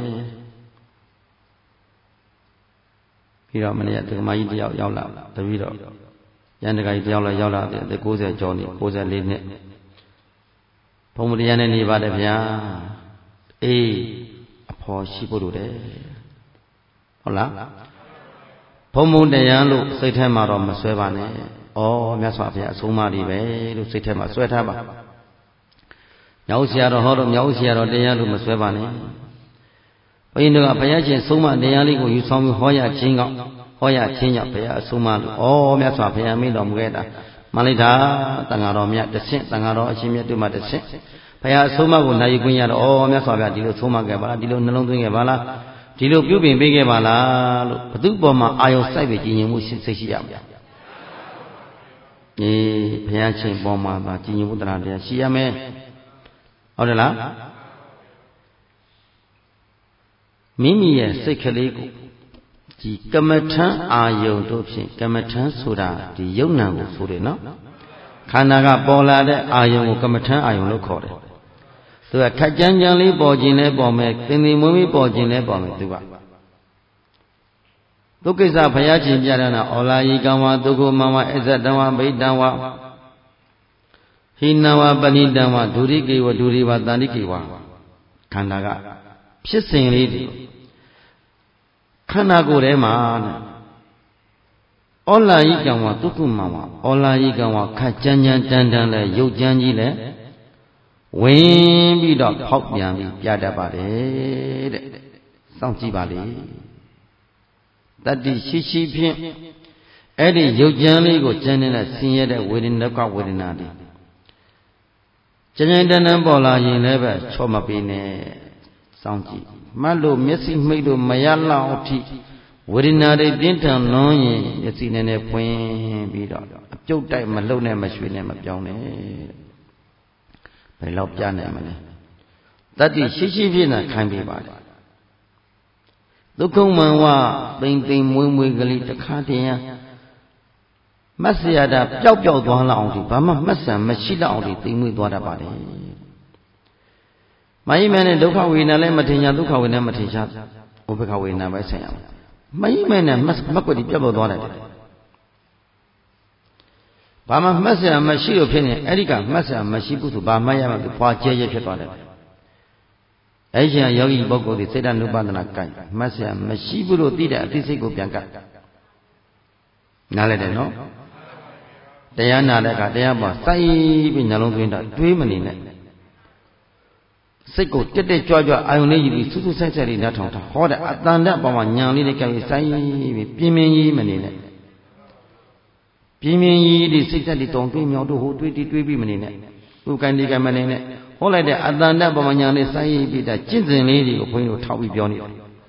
ပြီးတော့မနေ့ကဒကမာကြီးတယောက်ရောက်လာတပည့်တော်ရန်တကကြီးတယောက်လည်းရောက်လာတယ်အသက်90ကျော်နေ94နှစ်ဘုံမတရားနဲ့နေပါတယ်ဗျာအေးအဖော်ရှိဖို့လိုတယ်ဟုတ်လားဘုံဘုံတရားလို့စိတ်ထဲမှာတော့မဆွဲပါနဲ့ဩမြတ်စွာဘုရားအဆုံးအမတွေပဲလို့စိတ်ထဲမှာဆွဲထားပါမြောက်ဆရာတော်ဟောတော့မြောက်ဆရာတော်တရားလို့မဆွဲပါနဲ့ဘုန်းကြီးတို့ကဘုရားရှင်ဆုံးမတရားလေးကိုယူဆောင်ပြီးဟောရခြင်းကောဟောရခြင်းကြောင့်ဘုရားအဆုံးအမလို့ဩမြတ်စွာဘုရားမိတော်မူခဲ့တာမှန်လိုက်တာတန်ဃာတော်မြတ်တစ်ဆင့်တန်ဃာတော်အရှင်မြတ်တို့မှတစ်ဆင့်ဘုရားအဆုံးအမကိုနိုင်ခွင့်ရတော့ဩမြတ်စွာဘုရားဒီလိုဆုံးမခဲ့ပါလားဒီလိုနှလုံးသွင်းခဲ့ပါလားဒီလိုပြုပြင်ပေးခဲ့ပါလားလို့ဘုသူ့ပေါ်မှာအာယုံစိုက်ပြီးကြည်ညိုမှုစိတ်ရှိရမယ်အေးဘုရားရှင်ပေါ်မှာသာကြည်ညိုမှုတရားတရားရှိရမယ်ဟုတ်တယ်လားမိမိရဲ့စိတ်ကလေးကိုဒီကမ္မထံအာယုံတို့ဖြင့်ကမ္မထံဆိုတာဒီယုံနာကိုဆိုတယ်နော်ခန္ဓာကပေါ်လာတဲ့အာယုံကိုကမ္မထံအာယုံလို့ခေါ်တယ်သူကခက်ကြမ်းကြမ်းလေးပေါ်ခြင်းလဲပေါ်မယ်သင်္သင်မွေးမွေးပေါ်ခြင်းလဲပေါ်မယ်သူကဒုက္ခိစ္စဘုရားရှင်ပြရနာဩလာယိကံဝဒုက္ခမဝအစ္ဆတံဝဗိတံဝဟိနဝပဏိတံဝဒုရိကေဝဒုရိဝတန္တိကေဝခန္ဓာကဖြစ်စဉ်လေးတွေခန္ဓာကိုယ်ထဲမှာဩ la yi kang wa tukku ma wa ola yi kang wa khat chan chan tan tan le yuk chan ji leဝင်ပြီးတော့ဖောက်ပြန်ပြီးပြတတ်ပါတယ်တဲ့စောင့်ကြည့်ပါလေတတ္တိရှိရှိဖြင့်အဲ့ဒီရုပ်ကြမ်းလေးကိုကျန်နေတဲ့ဆင်းရဲတဲ့ဝေဒနာကဝေဒနာတွေကျန်ကျန်တန်းတန်းပေါ်လာရင်လည်းပဲချော့မပေးနဲ့စောင့်ကြည့်မှတ်လို့မျက်စိမိတ်လို့မရလောက်အထိဝေဒနာတွေပြင်းထန်လွန်းရင်မျက်စိနဲ့နဲ့ဖွင့်ပြီးတော့အပြုတ်တိုက်မလှုပ်နဲ့မရွှေနဲ့မပြောင်းနဲ့ဘယ်လောက်ပြနိုင်မလဲတတ္တိရှိရှိဖြင့်သာခံပေးပါလေဒုက္ခမံဝသိမ့်သိမ့်မွေးမွေးကလေးတစ်ခါတည်းမတ်စရာတာပျောက်ပျောက်သွားလောက်အောင်ဒီဘာမှမှတ်ဆံမရှိလောက်အောင်ဒီသိမ့်မွေးသွားတတ်ပါတယ်မယိမဲနဲ့ဒုက္ခဝေဒနာလည်းမထင်ရှားဒုက္ခဝေဒနာမထင်ရှားဥပ္ပခဝေဒနာပဲဆိုင်ရမယ်မယိမဲနဲ့မက်ကွက်ဒီပျောက်ပျောက်သွားတယ်ဘာမှမှတ်စရာမရှိလို့ဖြစ်နေအဲ့ဒီကမှတ်စရာမရှိဘူးဆိုဘာမှရမှာသူဖွာကျဲကျဲဖြစ်သွားတယ်အဲ့ဒီယောဂီပုဂ္ဂိုလ်ဒီစေတနုပဒနာကိုက်မှတ်စရာမရှိဘူးလို့သိတဲ့အသိစိတ်ကိုပြန်ကပ်နားလဲတယ်နော်တရားနာတဲ့အခါတရားပေါ်စိုက်ပြီးနှလုံးသွင်းတာတွေးမနေနဲ့စိတ်ကိုတက်တက်ကြွကြွအာယုန်လေးယူပြီးစူးစူးဆိုင်ဆိုင်လေးနားထောင်တာဟောတဲ့အတန်တပေါ်မှာညာလေးတွေကစိုက်ပြီးပြင်းပြင်းကြီးမနေနဲ့ပြင်းပြင်းကြီးဒီစိတ်သက်တွေတောင်တွေးမြောက်တို့ဟိုတွေးတီတွေးပြီးမနေနဲ့ဥက္ကန္တိကမနေနဲ့ဟောလိုက်တဲ့အတန်တပေါ်မှာညာလေးစိုက်ပြီးတာကျင့်စဉ်လေးတွေကိုဘုန်းကြီးတို့ထောက်ပြီးပြောနေတယ်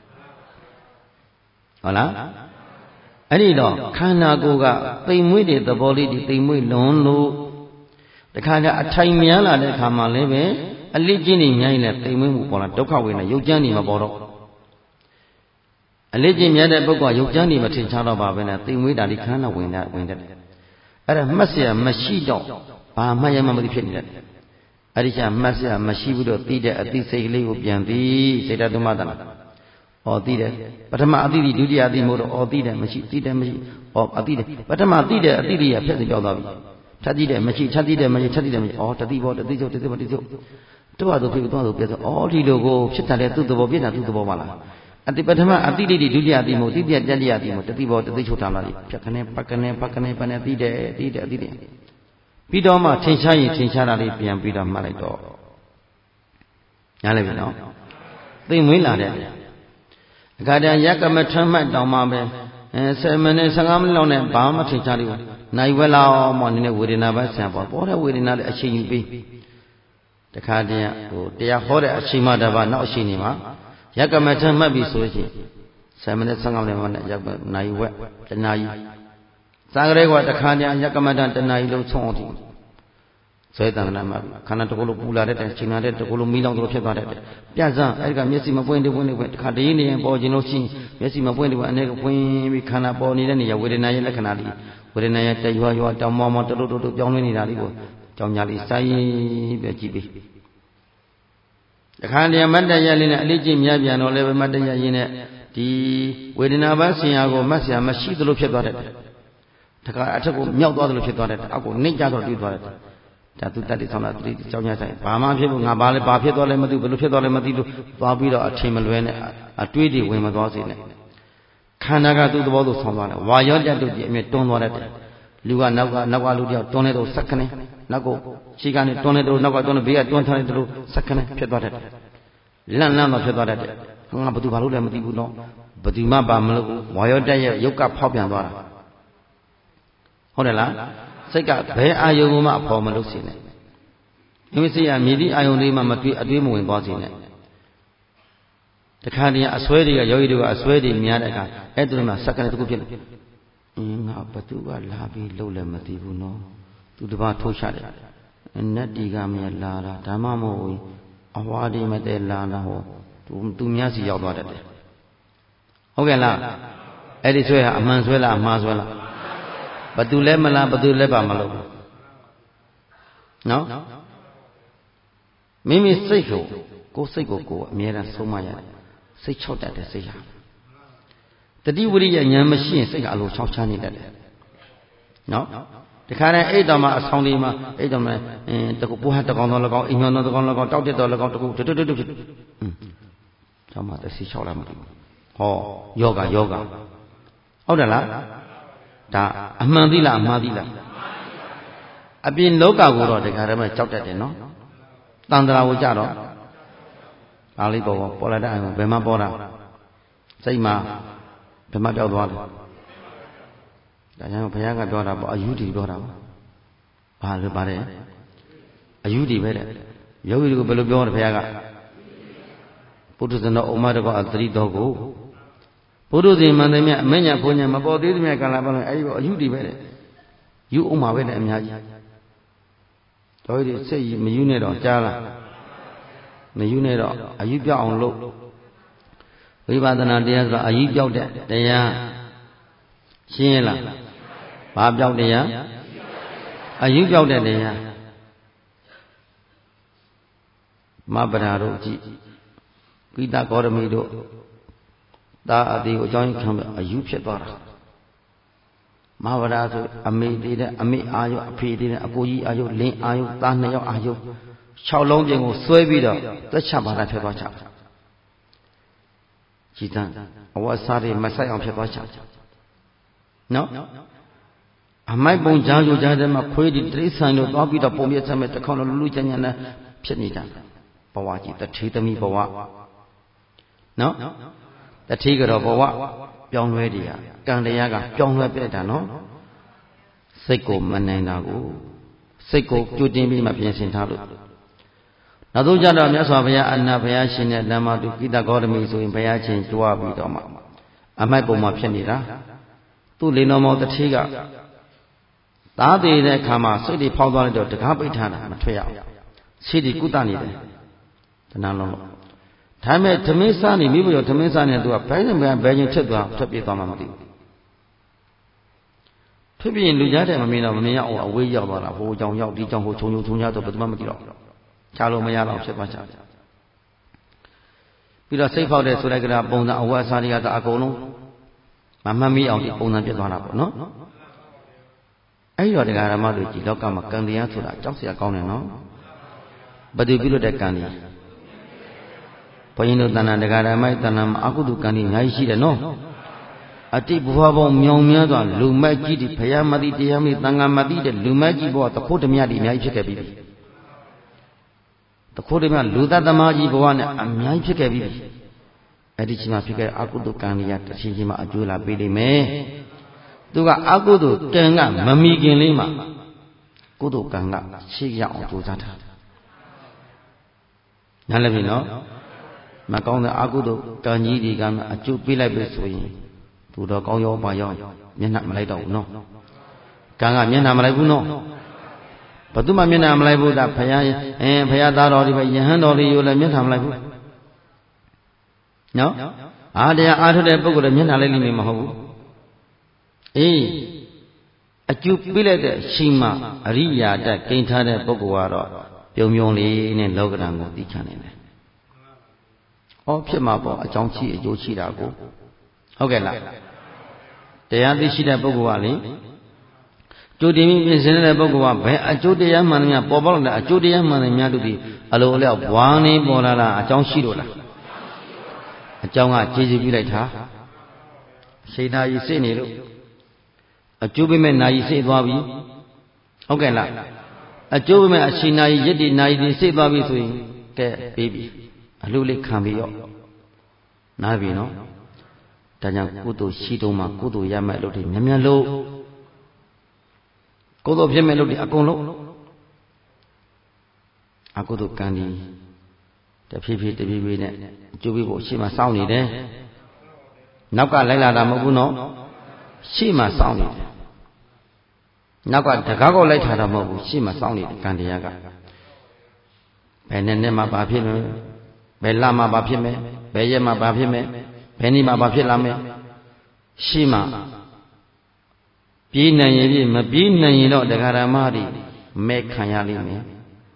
ဟုတ်လားအဲ့ဒီတော့ခန္ဓာကိုယ်ကသိမ်မွေ့တဲ့သဘောလေးဒီသိမ်မွေ့လွန်လို့တခါကျအထိုင်များလာတဲ့အခါမှာလည်းပဲအလိကျင့်နေများရင်လည်းသိမ်မွေ့မှုပေါ်လာဒုက္ခဝေဒနာရုပ်ကြမ်းနေမှာပေါ်တော့အလိကျင့်များတဲ့ပုဂ္ဂိုလ်ကရုပ်ကြမ်းနေမထင်ရှားတော့ပါပဲနဲ့သိမ်မွေ့တာဒီခန္ဓာဝင်တာဝင်တဲ့အဲ့ဒါမှတ်เสียမရှိတော့ဘာမှရမှမသိဖြစ်နေတယ်အဲ့ဒီကျမှတ်เสียမရှိဘူးတော့သိတဲ့အသိစိတ်ကလေးကိုပြန်ပြီးစေတသမတနာဩသိတယ်ပထမအသိတိဒုတိယအသိမို့တော့ဩသိတယ်မရှိသိတယ်မရှိဩအသိတယ်ပထမသိတယ်အသိတိရဖြတ်စီပြောက်သွားပြီထပ်သိတယ်မရှိထပ်သိတယ်မရှိထပ်သိတယ်မရှိဩတတိဘောတတိကျုပ်တတိဘောတတိကျုပ်တို့ဟာဆိုဖြစ်သွားဆိုပြဆိုဩဒီလိုကိုဖြစ်တယ်လေသူ့သဘောပြတာသူ့သဘောပါလားအတိပထမအတိတိဒုတိယအတိမို့တိတိယတတိယအတိမို့တတိဘောတတိချုပ်ထားလာပြီဖြတ်ခနဲ့ပတ်ခနဲ့ပတ်ခနဲ့ပတ်နဲ့သိတယ်သိတယ်သိတယ်ပြီးတော့မှထင်ရှားရင်ထင်ရှားတာလေးပြန်ပြီးတော့မှတ်လိုက်တော့ညားလိုက်ပြီနော်သိမွေးလာတဲ့အခါတည်းရကမထမှတ်တောင်မှပဲအဲဆယ်မိနစ်ဆယ်ငါးမိနစ်လောက်နဲ့ဘာမှထင်ရှားသေးဘူးနိုင်ဝက်လောက်မှနည်းနည်းဝေဒနာပဲဆံပေါ်ပေါ်တဲ့ဝေဒနာလေးအချိန်ယူပြီးတခါတည်းဟိုတရားဟောတဲ့အချိန်မှတပါနောက်အချိန်နေမှာရကမထမှတ်ပြီဆိုရင်ဆယ်မိနစ်ဆယ်ငါးမိနစ်မှနဲ့ရကနိုင်ဝက်တနာရီသာကလေးကတခါတည်းရကမထတနာရီလုံးဆုံးအောင်ဇေတန္တနာမှာခန္ဓာတစ်ခုလုံးပူလာတဲ့ချိန်လာတဲ့တစ်ခုလုံးမီးလောင်သလိုဖြစ်သွားတဲ့ပြဇံအဲ့ဒီကမျက်စိမပွင့်တပွင့်တပွင့်တခါတည်းနေရင်ပေါ်ခြင်းလို့ရှိရင်မျက်စိမပွင့်တပွင့်အနေကပွင့်ပြီးခန္ဓာပေါ်နေတဲ့နေရာဝေဒနာရဲ့လက္ခဏာလေးဝေဒနာရဲ့တရွာရွာတောင်မောင်မောင်တလို့တို့ပြောင်းလဲနေတာလေးကိုကြောင်ညာလေးစိုင်းပဲကြည့်ပြီးတခါတည်းမတ်တရလေးနဲ့အလေးကျင့်များပြန်တော့လည်းပဲမတ်တရရင်းနဲ့ဒီဝေဒနာပါဆင်ရာကိုမတ်ဆရာမရှိသလိုဖြစ်သွားတဲ့တခါအထက်ကိုမြောက်သွားသလိုဖြစ်သွားတဲ့အောက်ကိုနှိမ့်ကြတော့တွေ့သွားတဲ့ဒါသူတတ်တိဆောင်တာသူကြောင်းညာဆိုင်ဘာမှဖြစ်လို့ငါဘာလဲဘာဖြစ်သွားလဲမသိဘူးဘယ်လိုဖြစ်သွားလဲမသိလို့သွားပြီးတော့အထင်မလွဲနဲ့အတွေးတွေဝင်မသွားစေနဲ့ခန္ဓာကသူ့သဘောသူဆောင်သွားတယ်ဝါရောတက်တို့ဒီအမြဲတွန်းသွားတတ်တယ်လူကနောက်ကနောက်ကလူတယောက်တွန်းနေတော့စက္ကနဲ့နောက်ကိုခြေကနေတွန်းနေတော့နောက်ကတွန်းနေဘေးကတွန်းထားနေတော့စက္ကနဲ့ဖြစ်သွားတတ်တယ်လန့်လန့်တော့ဖြစ်သွားတတ်တယ်ငါဘယ်သူဘာလို့လဲမသိဘူးတော့ဘယ်သူမှပါမလို့ဝါရောတက်ရဲ့ရုပ်ကဖောက်ပြန်သွားတာဟုတ်တယ်လားစိတ်ကဘယ်အာယုံမှအဖော်မလုပ်စေနဲ့မိမိစိတ်ကမြည်သည့်အာယုံလေးမှမတွေ့အတွေးမဝင်သွားစေနဲ့တခါတည်းအစွဲတွေကယောဂီတွေကအစွဲတွေများတဲ့အခါအဲ့တူမှစက္ကန့်တစ်ခုဖြစ်လို့အင်းငါဘသူကလာပြီးလှုပ်လည်းမသိဘူးနော်သူတစ်ပါးထိုးချတယ်နတ်တီကမြလာတာဓမ္မမဟုတ်ဘူးအဝါဒီမတဲလာတာဟောသူသူများစီရောက်သွားတတ်တယ်ဟုတ်ကဲ့လားအဲ့ဒီဆွဲဟာအမှန်ဆွဲလားအမှားဆွဲလားဘသူလဲမလားဘသူလဲပါမလို့နော်မိမိစိတ်ကိုကိုယ်စိတ်ကိုကိုယ်အမြဲတမ်းဆုံးမရတယ်စိတ်ချောက်တတ်တဲ့စိတ်ဟာတတိဝရိယဉာဏ်မရှိရင်စိတ်ကအလိုချောက်ချနေတတ်တယ်နော်ဒီခါနဲ့အဲ့တော်မှာအဆောင်ဒီမှာအဲ့တော်မှာအင်းတကူပိုးဟာတကောင်တော့လကောင်အိမ်ညောတော့တကောင်လကောင်တောက်တက်တော့လကောင်တကူတွတ်တွတ်တွတ်ဖြစ်อืมကျောင်းမှာတစီချောက်လာမလို့ဟောယောဂယောဂဟုတ်တယ်လား Da Amadila Amadila Abin Loka Guru de Karama Chokatino Tandra Ujaro Alibo Polada Bema Bora Saima Bema Dawad Dayang Payanga Dora Ayudi Dora Palubare Ayudi Vede Yogi Belubor Payaga Put the Omarago at three dogo Put the Manamia Mania Punya Mabodi Makalaba Ayudi Vede You Uma Vede and Yaji Toy say unit or Jala The unit of Ayubia on low We bad an idea that Ayubia de Ya Sheila Babjao de Ya Ayubia de Ya Mabararo Ji Kita Goramido Da Adi joint come a Yupshatora Mavarazo, a maid, a me ayo, a paid, a goyi ayo, lane ayo, tanayo ayo, Chow Long Jing, Swabida, the Chabana Pepacha. Chitan, I was sorry, Messiah on Pepacha. No? A my bone Janjo Jadam, a quaid, three sign of Bobby the Pomia Summit, the Colonel Lujan, Pianita, Bawaji, the Titami Bawa. No? The Tiger of Bawa. Young lady, Gandayaga, young Labetano Seco Mananago Seco, Judimi Mapias in Talu. Nadujana Nasavia and Navayashin at Nama to Kita Gormi to Impayachin to Abidoma. A Maboma Pianira. To Linomo the Tiga. Tadi de Kama, City Powder to Capitana, Matria. City Kutani. The Nano. Time at Temisani, maybe your Temisani to a present by Belgian Chedwa, Tapitama. To be in Lujata, Mamina, Mamia, or away Yabara, who John Yao, Dijon, who told you to Yato, but Mamatio. Chalo Mayala, Sepacha. We are safe out there to like a bona or Sani at Agono. Mamma on the Bona Pietana, no? I got the Garamadu, Lokama, Candia to that, Josia Conan, no? But you build that candy. Payino Dana de Garamai Tanam Akudu Kani Naishida no. Ati Buavo Myomia, Lumaji, Payamadi, Diami, Tangamadi, the Lumaji bought the Potamiadi Naishakabi. The Kodima Luda Damaji Boana and Naishakabi. Additional figure Akudu Kani at Shijima Ajula Bidi Me. Duga Akudu, Kanga, Mamigi Lima. Kudu Kanga, Shia on Tuzata. Nalavino. Macon the Agudo, Ganji, Gam, a two pillar between to the Goyo Bayo, Yana Malado, no. Ganga Yana Malaguno. But do my men am liable that Paya and Payada or the Yahan or the Yulamin Labu. No? Ah, they are out of the book of the Yanalini Maho. Eh, a two pillar Shima, Aria, that can't have a Bogwara, Yomyonli and Logan, the canon. Oh, Pimapo, a chonchi, a Jochidago. Okay, la. They are the Shida Boguali. Jodi is in a Bogua, a Jodia Mania, Bobble, a Jodia Mania to be a Lola, Wani, Bonala, a Chonchidola. A Jonga, Jizzy Vilata. Say now you say Nilo. A Jubiman, now you say Bobby. Okay, la. A Jubiman, a Shina, Yeti, now you say Bobby swing, baby. A luli can be your Navino Tanya Kudu Shidoma Kudu Yamelody Namelo Kudu Yamelody Akolo Akudu Kandi the Pipi the Bibi Jubibo Shima sounded there. Naka Lela Mabuno Shima sounded. Naka Tagago Lake Hadamobu Shima sounded Kandiaga Penenema Babino. Bellama Bapime, Bayema Bapime, Penima Bapilame, Shima Pina Yima, Pina Yino, the Garamari, make Kanyalime,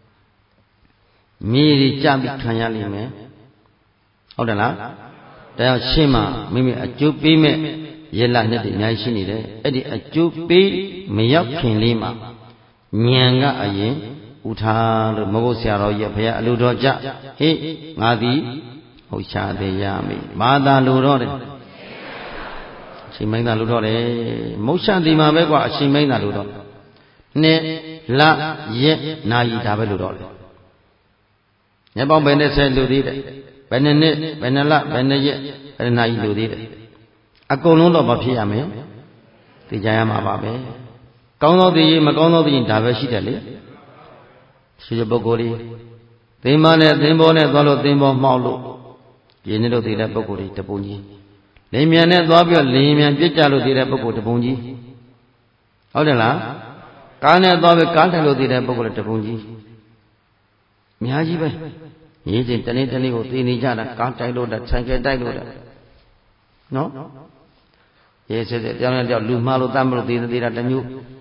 Miri Jabi Kanyalime, Odala, there Shima, Mimi a Jupime, Yella Neti Nashini, Eddie a Jupi, Miyakin Lima, Nyanga Aye. Uta Mogosiaro Yapaya Ludoja, he, Madi, Osha de Yami, Mada Ludore ချိန်မိုင်းတာလို့တော့လေမုတ်ရှန်ဒီမှာပဲကွာအချိန်မိုင်းတာလို့တော့နှစ်လရက်နာရီဒါပဲလို့တော့လေညပေါင်းဘယ်နဲ့ဆယ်လို့သေးတယ်ဘယ်နှစ်နှစ်ဘယ်နှစ်လဘယ်နှစ်ရက်ဘယ်နှစ်နာရီလို့သေးတယ်အကုန်လုံးတော့မဖြစ်ရမယ်သိကြရမှာပါပဲကောင်းသောသိရင်မကောင်းသောသိရင်ဒါပဲရှိတယ်လေရှိတဲ့ပုဂ္ဂိုလ်လေးသင်္ဘောနဲ့သင်္ဘောနဲ့သွားလို့သင်္ဘောမှောက်လို့ရင်းနေလို့သိတဲ့ပုဂ္ဂိုလ်လေးတပုံကြီးလင်းမြန်နဲ့သွားပြီးလင်းမြန်ပြစ်ကြလို့သိတဲ့ပုဂ္ဂိုလ်တပုံကြီးဟုတ်တယ်လားကားနဲ့သွားပြီးကားထိုင်လို့သိတဲ့ပုဂ္ဂိုလ်တပုံကြီးအများကြီးပဲရေးချင်းတနေ့တနေ့ကိုသိနေကြတာကားတိုက်လို့တာဆိုင်ကယ်တိုက်လို့တာနော်ရေးစစ်စစ်ကြောင်းကြောင်းလူမှားလို့တတ်မလို့သိသေးတာတမျိုး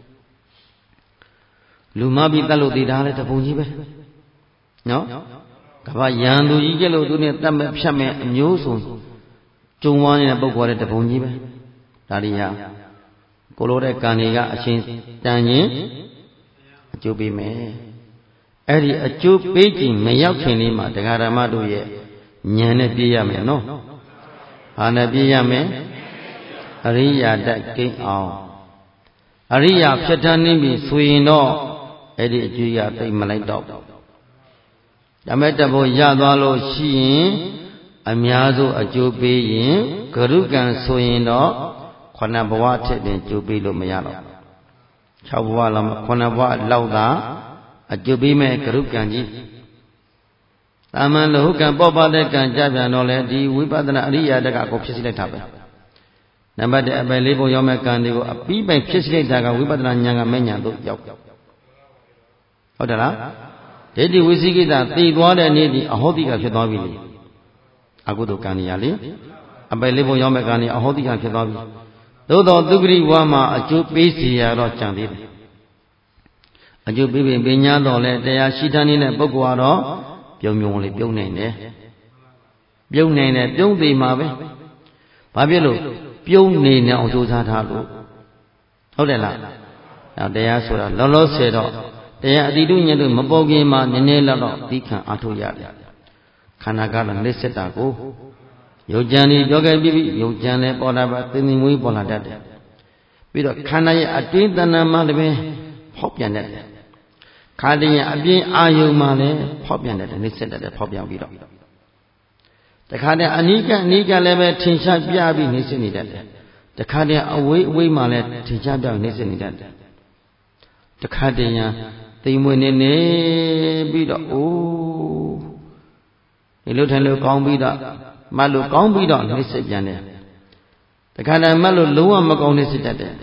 လူမှားပြီးတတ်လို့သိတာလည်းတပုံကြီးပဲနော်ကဘာရန်သူကြီးကျလို့သူနဲ့တတ်မဲ့ဖြတ်မဲ့အမျိုးစုံကျုံဝါးနေတဲ့ပုဂ္ဂိုလ်တဲ့တပုံကြီးပဲဒါတွေဟာကိုလိုတဲ့ကံတွေကအရှင်တန်ရင်အကျိုးပေးမယ်အဲ့ဒီအကျိုးပေးခြင်းမရောက်ခင်လေးမှာတရားဓမ္မတို့ရဲ့ဉာဏ်နဲ့ပြည့်ရမယ်နော်ဘာနဲ့ပြည့်ရမယ်အရိယာတက်ကိန်းအောင်အရိယာဖြစ်တတ်နေပြီဆိုရင်တော့အဲ့ဒီအကျိုးရသိမလိုက်တော့ဓမ္မတဘောရသွားလို့ရှိရင်အများစုအကျိုးပေးရင်ဂရုကံဆိုရင်တော့ခொနဘဝထက်တင်ကျိုးပေးလို့မရတော့၆ဘဝလောက်ခொနဘဝလောက်သာအကျိုးပေးမဲ့ဂရုကံကြီးတာမန်လောကံပေါ်ပါတဲ့ကံကြပြန်တော့လေဒီဝိပဿနာအရိယာတကကိုဖြစ်စီလိုက်တာပဲနံပါတ်၁အပယ်လေးပုံရောက်မဲ့ကံတွေကိုအပြီးပိုင်ဖြစ်စီလိုက်တာကဝိပဿနာဉာဏ်ကမဲ့ဉာဏ်တို့ရောက်ဟုတ်တယ်လားဒိဋ္ဌိဝိသိကိစ္စသိသွားတဲ့နေ့ဒီအဟောတိကဖြစ်သွားပြီလေအကုသိုလ်ကံနေရလေအပယ်လေးပုံရောက်မဲ့ကံတွေအဟောတိကဖြစ်သွားပြီသို့တော်သူဂရိဝါမှာအကျိုးပေးစီရတော့ကြံသေးတယ်အကျိုးပေးပြီးပညာတော်လဲတရားရှိတတ်နေတဲ့ပုဂ္ဂိုလ်ကတော့ပြုံးပြုံးလေးပြုံးနိုင်တယ်ပြုံးနိုင်တယ်ပြုံးသေးမှာပဲဘာဖြစ်လို့ပြုံးနေနေအောင်ကြိုးစားထားလို့ဟုတ်တယ်လားအဲတရားဆိုတာလောလောဆယ်တော့တရားအတိတုညတို့မပေါ်ခင်မှာနည်းနည်းလောက်တော့သိခံအားထုတ်ရတယ်ခန္ဓာကလည်းနှိစ္စတာကိုယုတ်ကြံနေပြောခဲ့ပြီးပြီယုတ်ကြံလည်းပေါ်လာပါသင်္သင်မွေးပေါ်လာတတ်တယ်ပြီးတော့ခန္ဓာရဲ့အတွင်းတဏ္ဍာမှာလည်းဖောက်ပြန်တတ်တယ်ခါတည်းရဲ့အပြင်အာယုံမှာလည်းဖောက်ပြန်တတ်တယ်နှိစ္စတတ်တယ်ဖောက်ပြန်ပြီးတော့တခါတည်းအနိကအနိကလည်းပဲထင်ရှားပြပြီးနှိစ္စနေတတ်တယ်တခါတည်းအဝေးအဝေးမှာလည်းထင်ရှားပြပြီးနှိစ္စနေတတ်တယ်တခါတည်းညာသိမ်မွေနေနေပြီးတော့အိုးဒီလိုထိုင်လို့ကောင်းပြီးတော့မတ်လို့ကောင်းပြီးတော့နှိစ္စပြန်တယ်တခါတည်းမတ်လို့လုံးဝမကောင်းနှိစ္စတတ်တယ်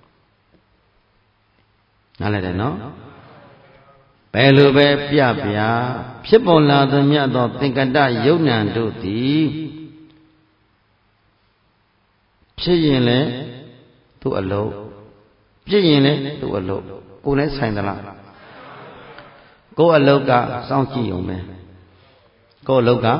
နားလည်တယ်နော်ဘယ်လိုပဲပြပြဖြစ်ပေါ်လာသမျှသောသင်္ကတယုတ်ဉာဏ်တို့သည်ဖြစ်ရင်လည်းသူ့အလုံးပြည့်ရင်လည်းသူ့အလုံးကိုယ်နဲ့ဆိုင်သလားကိုယ်အလုံးကစောင့်ကြည့်ုံပဲကိုယ်အလုံးက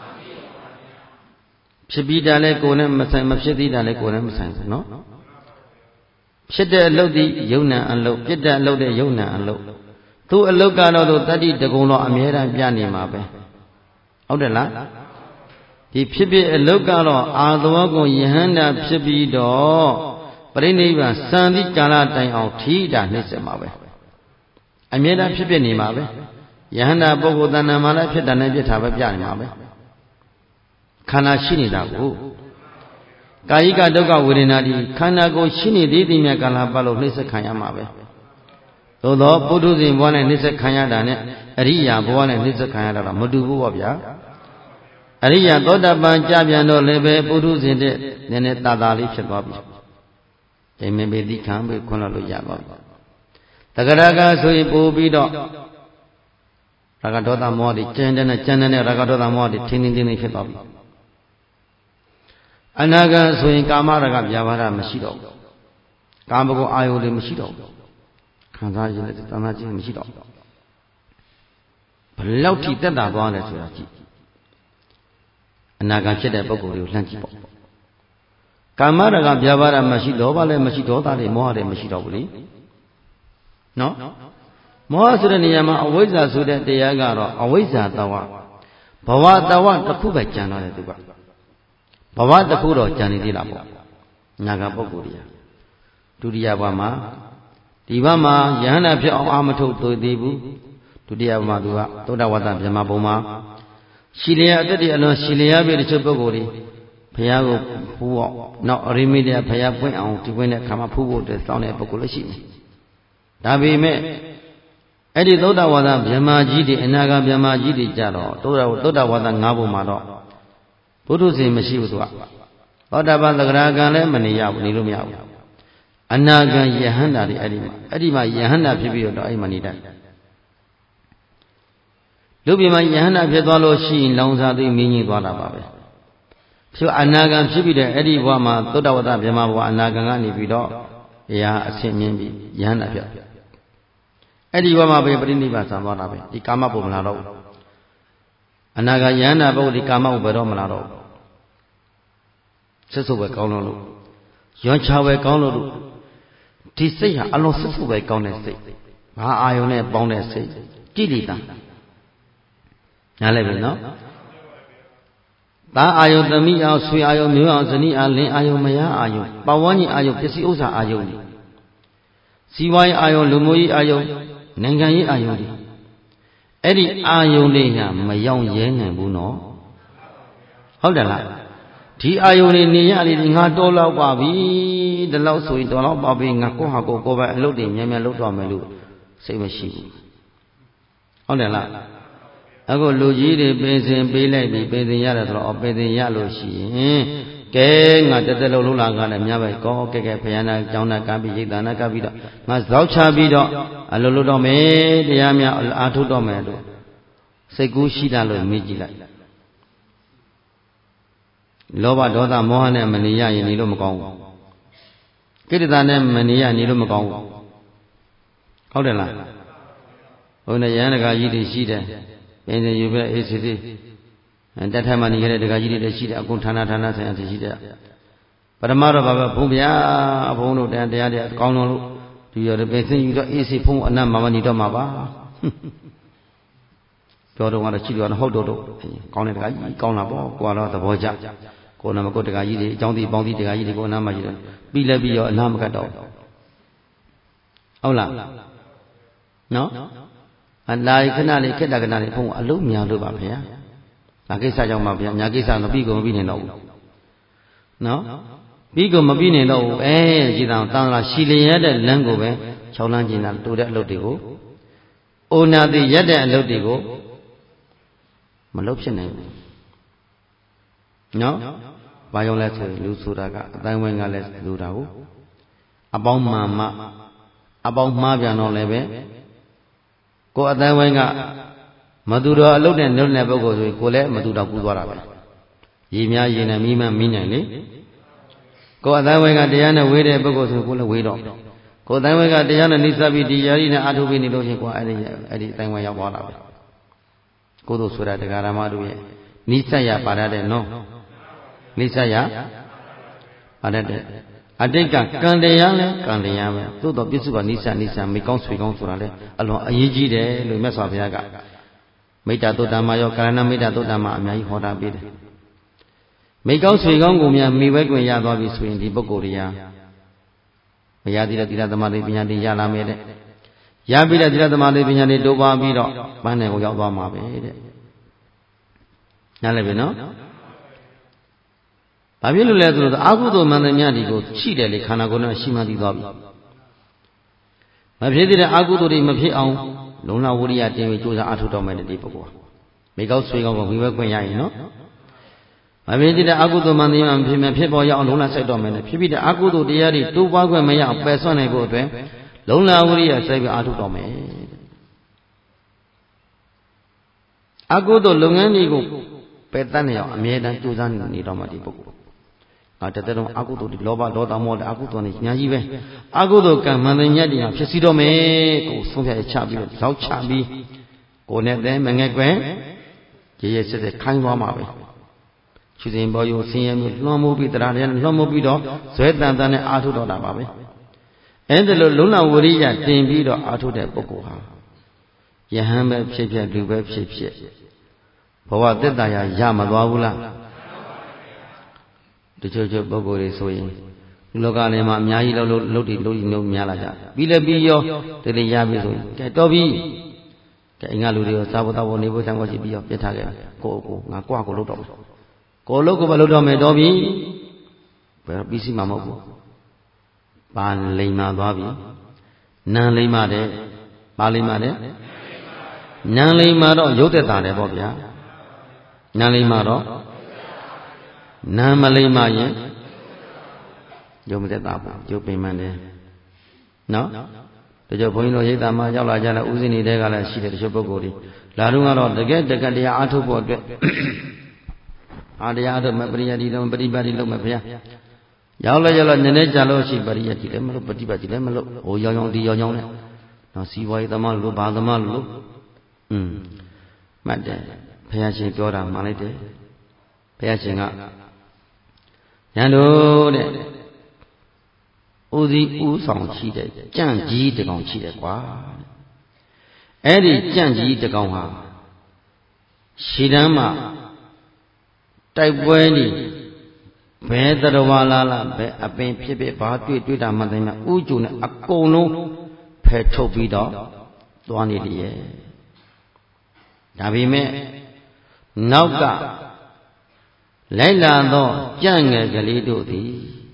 ဖြစ်ပြီးတာလဲကိုယ်နဲ့မဆိုင်မဖြစ်သေးတာလဲကိုယ်နဲ့မဆိုင်ဘူးနော်ဖြစ်တဲ့အလုံးဒီယုတ်ဉာဏ်အလုံးပြစ်တဲ့အလုံးတဲ့ယုတ်ဉာဏ်အလုံးသူ့အလုတ်ကတော့သူတတ္တိတကုံတော့အမြဲတမ်းပြနေမှာပဲဟုတ်တယ်လားဒီဖြစ်ဖြစ်အလုတ်ကတော့အာသဝကုယဟန္တာဖြစ်ပြီးတော့ပရိနိဗ္ဗာန်စံတိကာလတိုင်အောင်ထိတာနှိမ့်ဆက်မှာပဲအမြဲတမ်းဖြစ်ဖြစ်နေမှာပဲယဟန္တာပုဂ္ဂိုလ်တဏ္ဍာမှာလည်းဖြစ်တယ်နဲ့ဖြစ်တာပဲပြနေမှာပဲခန္ဓာရှိနေတာကိုကာယိကဒုက္ခဝေဒနာဒီခန္ဓာကိုရှိနေသေးသည်မြတ်ကာလပတ်လို့နှိမ့်ဆက်ခံရမှာပဲသို့သောပုထုဇဉ်ဘဝနဲ့နှိစ္စခံရတာနဲ့အရိယာဘဝနဲ့နှိစ္စခံရတာတော့မတူဘူးပေါ့ဗျာအရိယာသောတာပန်ကြပြန်တော့လည်းပဲပုထုဇဉ်တဲ့နည်းနည်းတာတာလေးဖြစ်သွားပြီဒိမင်ပေတိခံပဲခွန်းလို့ရသွားပြီတဂရကဆိုရင်ပို့ပြီးတော့ရာဂဒေါသမောဟတွေကျန်တဲ့နဲ့ကျန်တဲ့နဲ့ရာဂဒေါသမောဟတွေထင်းထင်းထင်းထင်းဖြစ်သွားပြီအနာဂတ်ဆိုရင်ကာမရာဂဗျာပါဒမရှိတော့ဘူးကာမဂုဏ်အာယုတွေမရှိတော့ဘူးခံစားရတဲ့တဏှာကြီးမရှိတော့ဘယ်လောက်ထိတက်တာသွားလဲဆိုတာကြည့်အနာဂတ်ဖြစ်တဲ့ပုဂ္ဂိုလ်တွေကိုလှမ်းကြည့်ပေါ့ကာမရာဂဗျာပါဒမရှိလောဘလည်းမရှိဒေါသလည်းမောဟလည်းမရှိတော့ဘူးလေနော်မောဟဆိုတဲ့နေရာမှာအဝိဇ္ဇာဆိုတဲ့တရားကတော့အဝိဇ္ဇာတဝဘဝတဝတစ်ခုပဲကြံတော့တယ်သူကဘဝတစ်ခုတော့ကြံနေသေးလားပေါ့ညာကပုဂ္ဂိုလ်တွေဒုတိယဘဝမှာဒီဘဝမှာယဟန္တာဖြစ်အောင်အာမထုတ်သွေသေးဘူးဒုတိယဘဝမှာသူကသုဒ္ဓဝတ္တဗြဟ္မဘုံမှာရှီလျာအတ္တအလွန်ရှီလျာပြီတချို့ပုဂ္ဂိုလ်တွေဘုရားကိုဖူးအောင်နောက်အရိမိတ္တဘုရားပွင့်အောင်ဒီပွင့်တဲ့ခါမှာဖူးဖို့အတွက်စောင့်တဲ့ပုဂ္ဂိုလ်လည်းရှိတယ်ဒါပေမဲ့အဲ့ဒီသုဒ္ဓဝါဒဗြဟ္မာကြီးတွေအနာဂတ်ဗြဟ္မာကြီးတွေကြတော့သုဒ္ဓသုဒ္ဓဝါဒ၅ဘုံမှာတော့ဘုဒ္ဓဇင်မရှိဘူးသူကသောတာပန်သဂရကံလည်းမနေရဘူးနေလို့မရဘူးအနာဂတ်ယဟန္တာတွေအဲ့ဒီမှာအဲ့ဒီမှာယဟန္တာဖြစ်ပြီးတော့အဲ့မှာနေတတ်လူပြည်မှာယဟန္တာဖြစ်သွားလို့ရှိရင်လောင်စာသိမင်းကြီးသွားတာပါပဲဖြစ်အနာဂတ်ဖြစ်ပြီးတဲ့အဲ့ဒီဘဝမှာသုဒ္ဓဝါဒဗြဟ္မာဘဝအနာဂတ်ကနေပြီးတော့အရာအဆင့်မြင့်ပြီးယဟန္တာဖြစ်အဲ့ဒီဘဝမှာပဲပရိနိဗ္ဗာန်ဆံသွားတာပဲဒီကာမဘုံမလာတော့ဘူးအနာဂတ်ယဟန္တာဘုံဒီကာမဘုံဘယ်တော့မလာတော့ဘူးဆက်စုပ်ပဲကောင်းလို့ရွံချပဲကောင်းလို့ဒီစိတ်ဟာအလုံးဆက်စုပ်ပဲကောင်းတဲ့စိတ်ဘာအာယုံနဲ့ပေါင်းတဲ့စိတ်ကိလေသာနားလည်ပြီနော်သားအာယုံသမီးအောင်ဆွေအာယုံမျိုးအောင်ဇနီးအားလင်းအာယုံမယားအာယုံပဝန်းကျင်အာယုံပစ္စည်းဥစ္စာအာယုံတွေစီဝါရေးအာယုံလူမျိုးရေးအာယုံနိုင်ငံရေးအာယုံတွေအဲ့ဒီအာယုံတွေဟာမရောက်ရဲနိုင်ဘူးနော်ဟုတ်တယ်လားဒီအာယုံတွေနေရလေဒီငါတော်လောက်ပါပြီဒီလောက်ဆိုရင်တော်လောက်ပါပြီငါကိုဟာကိုကိုပဲအလုပ်တွေမြန်မြန်လုပ်တော့မယ်လို့စိတ်မရှိဘူးဟုတ်တယ်လားအခုလူကြီးတွေပင်စင်ပေးလိုက်ပြီပင်စင်ရတယ်ဆိုတော့ပင်စင်ရလို့ရှိရင်ကဲငါတက်တက်လုံးလုံးလာကလည်းမြတ်ပဲကောကဲကဲဖယားနာကျောင်းနာကပ်ပြီးရိတ်တာနာကပ်ပြီးတော့ငါဇောက်ချပြီးတော့အလုပ်လုပ်တော့မယ်တရားများအာထုတ်တော့မယ်လို့စိတ်ကူးရှိတာလို့မေးကြည့်လိုက်လောဘဒေါသမောဟနဲ့မနေရရင်နေလို့မကောင်းဘူးကိတ္တနဲ့မနေရနေလို့မကောင်းဘူးဟုတ်တယ်လားဘုန်းနဲ့ရဟန်းတကာကြီးတွေရှိတယ်ပင်စင်ယူပဲအေးစီစီတက်ထိုင်မှနေရတဲ့တကာကြီးတွေလည်းရှိတယ်အကုန်ဌာနဌာနဆိုင်ရာရှိတယ်ပထမတော့ဘာပဲဘုန်းဗျာဘုန်းတို့တရားတရားတွေကောင်းလို့ဒီရပင်စင်ယူတော့အေးစီဘုန်းအနတ်မမနေတော့မှာပါပြောတော့ကတော့ရှိတယ်တော့ဟုတ်တော့တော့ကောင်းတဲ့တကာကြီးကောင်းလာပေါ့ကိုကတော့သဘောကျကိုယ်နမကိုတကာကြီးတွေအကြောင်းသိပေါင်းသိတကာကြီးတွေကိုအနားမှာရှိတယ်ပြီးလည်းပြီးရောအနားမကတ်တော့ဟုတ်လားနော်အလိုက်ခဏလေးခက်တာခဏလေးဘုန်းအလုံးများလို့ပါဗျာဒါကိစ္စကြောင့်ပါဗျာညာကိစ္စတော့ပြီးကုန်မပြီးနိုင်တော့ဘူးနော်ပြီးကုန်မပြီးနိုင်တော့ဘူးအဲကြည်တော်တန်လာရှီလျက်တဲ့လမ်းကိုပဲ၆လမ်းကျင်တာတူတဲ့အလုပ်တွေကိုအိုနာတိရက်တဲ့အလုပ်တွေကိုမလုပ်ဖြစ်နိုင်ဘူးနော်ဘာကြောင့်လဲဆိုရင်လူဆိုတာကအတိုင်းဝိုင်းကလည်းလူတာကိုအပေါင်းမှန်မှအပေါင်းမှားပြန်တော့လည်းပဲကိုယ်အတိုင်းဝိုင်းကမတူတော့အလုပ်နဲ့နှုတ်တဲ့ပုဂ္ဂိုလ်ဆိုရင်ကိုယ်လည်းမတူတော့ပူသွားတာပဲရေများရေနဲ့မီးမှမီးနိုင်လေကိုယ်အတိုင်းဝိုင်းကတရားနဲ့ဝေးတဲ့ပုဂ္ဂိုလ်ဆိုရင်ကိုယ်လည်းဝေးတော့ကိုယ်အတိုင်းဝိုင်းကတရားနဲ့နှိစပ်ပြီးဒီယာရီနဲ့အာထုပြီးနေလို့ချင်းကိုယ်အဲ့ဒီအဲ့ဒီအတိုင်းဝိုင်းရောက်သွားတာပဲကိုယ်တို့ဆိုတာတရားဓမ္မတို့ရဲ့နိစ္စရပါရတဲ့နော်နိစ္စရပါရတဲ့အတိတ်ကကံတရားလဲကံတရားပဲသို့တော့ပြစ္ဆုတ်ကနိစ္စနိစ္စမိကောင်းဆွေကောင်းဆိုတာလဲအလွန်အရေးကြီးတယ်လို့မြတ်စွာဘုရားကမိတ္တသုတ္တမရောကာရဏမိတ္တသုတ္တမအများကြီးဟောတာပေးတယ်မိကောင်းဆွေကောင်းကိုများမိဝဲခွင့်ရသွားပြီဆိုရင်ဒီပုဂ္ဂိုလ်တွေကမရသေးတဲ့သီလသမာဓိပညာတွေရလာမယ်တဲ့ရပြီးတဲ့သီလသမာဓိပညာတွေတိုးပွားပြီးတော့ပန်းနယ်ကိုရောက်သွားမှာပဲတဲ့နားလည်ပြီနော်ဘာဖြစ်လို့လဲဆိုတော့အာဟုသောမန္တမြတ်ဒီကိုရှိတယ်လေခန္ဓာကိုယ်နဲ့ရှိမှသိသွားပြီမဖြစ်သေးတဲ့အာဟုသောတွေမဖြစ်အောင်လုံလဝိရိယတင်ပြီးကြိုးစားအထောက်တော်မယ်ဒီပုဂ္ဂိုလ်မိကောက်ဆွေကောက်ကိုဝိဝဲခွင့်ရရင်နော်မဖြစ်သေးတဲ့အာဟုသောမန္တမြတ်မဖြစ်မဖြစ်ပေါ်ရအောင်လုံလစိုက်တော်မယ်ဖြစ်ပြီးတဲ့အာဟုသောတရားတွေတိုးပွားခွင့်မရအောင်ပယ်ဆွနိုင်ဖို့အတွက်လုံလဝိရိယစိုက်ပြီးအထောက်တော်မယ်အာဟုသောလုပ်ငန်းတွေကိုပယ်တတ်နေအောင်အမြဲတမ်းကြိုးစားနေတော့မှဒီပုဂ္ဂိုလ်ငါတသက်လုံးအကုသိုလ်တွေလောဘဒေါသမောတဲ့အကုသိုလ်တွေညာကြီးပဲအကုသိုလ်ကံမှန်တဲ့ညတ်တွေဖြစ်စီတော့မယ်ကိုဆုံးဖြတ်ချပြီးတော့ဇောက်ချပြီးကိုနဲ့တဲမငဲ့ကွယ်ရေရေစစ်စစ်ခိုင်းသွားမှာပဲချူစဉ်ပေါ်ယူဆင်းရဲမှုလွှမ်းမိုးပြီးတရားတွေလွှမ်းမိုးပြီးတော့ဇွဲတန်တန်နဲ့အာထုတော်တာပါပဲအဲ့ဒါလို့လုံလဝရိယတင်ပြီးတော့အာထုတဲ့ပုဂ္ဂိုလ်ဟာယဟန်ပဲဖြစ်ဖြစ်လူပဲဖြစ်ဖြစ်ဘဝသက်တာရရမသွားဘူးလားတချို့ချို့ပုဂ္ဂိုလ်တွေဆိုရင်လောကလည်းမှာအများကြီးလှုပ်လှုပ်လှုပ်တည်လှုပ်လှုပ်များလာကြပြီးလည်းပြီးရောတည်တည်ရပြီဆိုရင်ကဲတော်ပြီကဲအင်္ဂါလူတွေရောသာဝတ္တဘောနေဖို့ဆံကိုရှိပြီးရောပြစ်ထားခဲ့ကိုကိုငါကွာကိုလှုပ်တော့မယ်ကိုလှုပ်ကိုပဲလှုပ်တော့မယ်တော်ပြီဘယ်ပြီးစီမှာမဟုတ်ဘူးပါလိမ်မာသွားပြီနံလိမ်မာတဲ့ပါလိမ်မာတဲ့နံလိမ်မာတော့ရုပ်သက်တာတယ်ပေါ့ဗျာနံလိမ်မာတော့နံမလိမ်မာရင်ရုပ်မသက်တာပေါ့ရုပ်ပင်မှန်တယ်နော်တချို့ဘုန်းကြီးတို့ရိပ်သာမှာရောက်လာကြတဲ့ဥစဉ်တွေကလည်းရှိတယ်တချို့ပုဂ္ဂိုလ်တွေလာတော့ကတော့တကယ်တကယ်တရားအားထုတ်ဖို့အတွက်အာတရားအားထုတ်မပရိယတိတော့ပฏิပတ်တိလုပ်မယ်ဗျာရောက်လဲရောက်လဲနည်းနည်းကြာလို့ရှိပရိယတိလည်းမလုပ်ပฏิပတ်တိလည်းမလုပ်ဟိုရောင်ရောင်ဒီရောင်ရောင်နဲ့နော်စီဝါရေးသမားလို့ဘာသမားလို့อืมမှတ်တယ်ဘုရားရှင်ပြောတာမှန်လိုက်တယ်ဘုရားရှင်ကရန်တို့တဲ့ဦးစီးဦးဆောင်ရှိတဲ့ကြံ့ကြီးတကောင်ရှိတယ်ကွာအဲ့ဒီကြံ့ကြီးတကောင်ဟာရှည်တန်းမှာတိုက်ပွဲနေဘယ်တရဝါလာလာဘယ်အပင်ဖြစ်ဖြစ်ဘာတွေ့တွေ့တာမှတိုင်းမှာဥကျုံနဲ့အကုန်လုံးဖယ်ထုတ်ပြီးတော့သွားနေတယ်ရဲ့ဒါပေမဲ့နောက်ကလိုက်လာသောကြံ့ငယ်ကလေးတို့သည်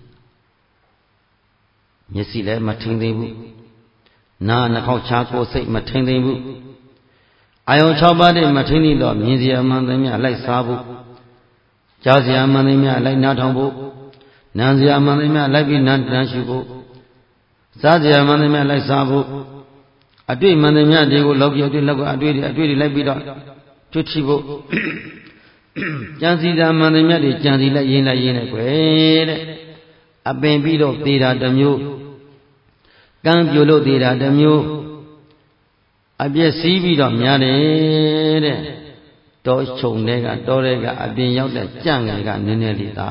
မျက်စိလည်းမထင်သေးဘူးနာနှာခေါင်းချာကိုယ်စိတ်မထင်သေးဘူးအာယုံ၆ပါးတည်းမထင်သေးတော့မြင်စရာမှန်သမျှလိုက်စားဖို့ကြားစရာမှန်သမျှလိုက်နားထောင်ဖို့နားစရာမှန်သမျှလိုက်ပြီးနားတန်းရှုဖို့စားစရာမှန်သမျှလိုက်စားဖို့အတွေ့မှန်သမျှတွေကိုလောက်ကြည့်အတွေ့လောက်ကအတွေ့တွေအတွေ့တွေလိုက်ပြီးတော့ထွတ်ထီဖို့ကြံစီတာမှန်သမျှတွေကြံစီလိုက်ရင်းလိုက်ရင်းလိုက်ွယ်တဲ့အပင်ပြီးတော့သေးတာတစ်မျိုးကံပြိုလို့သေးတာတစ်မျိုးအပြည့်စည်းပြီးတော့များတယ်တဲ့တောချုံတွေကတောတွေကအပြင်ရောက်တဲ့ကြံ့ငယ်ကနည်းနည်းလေးသာ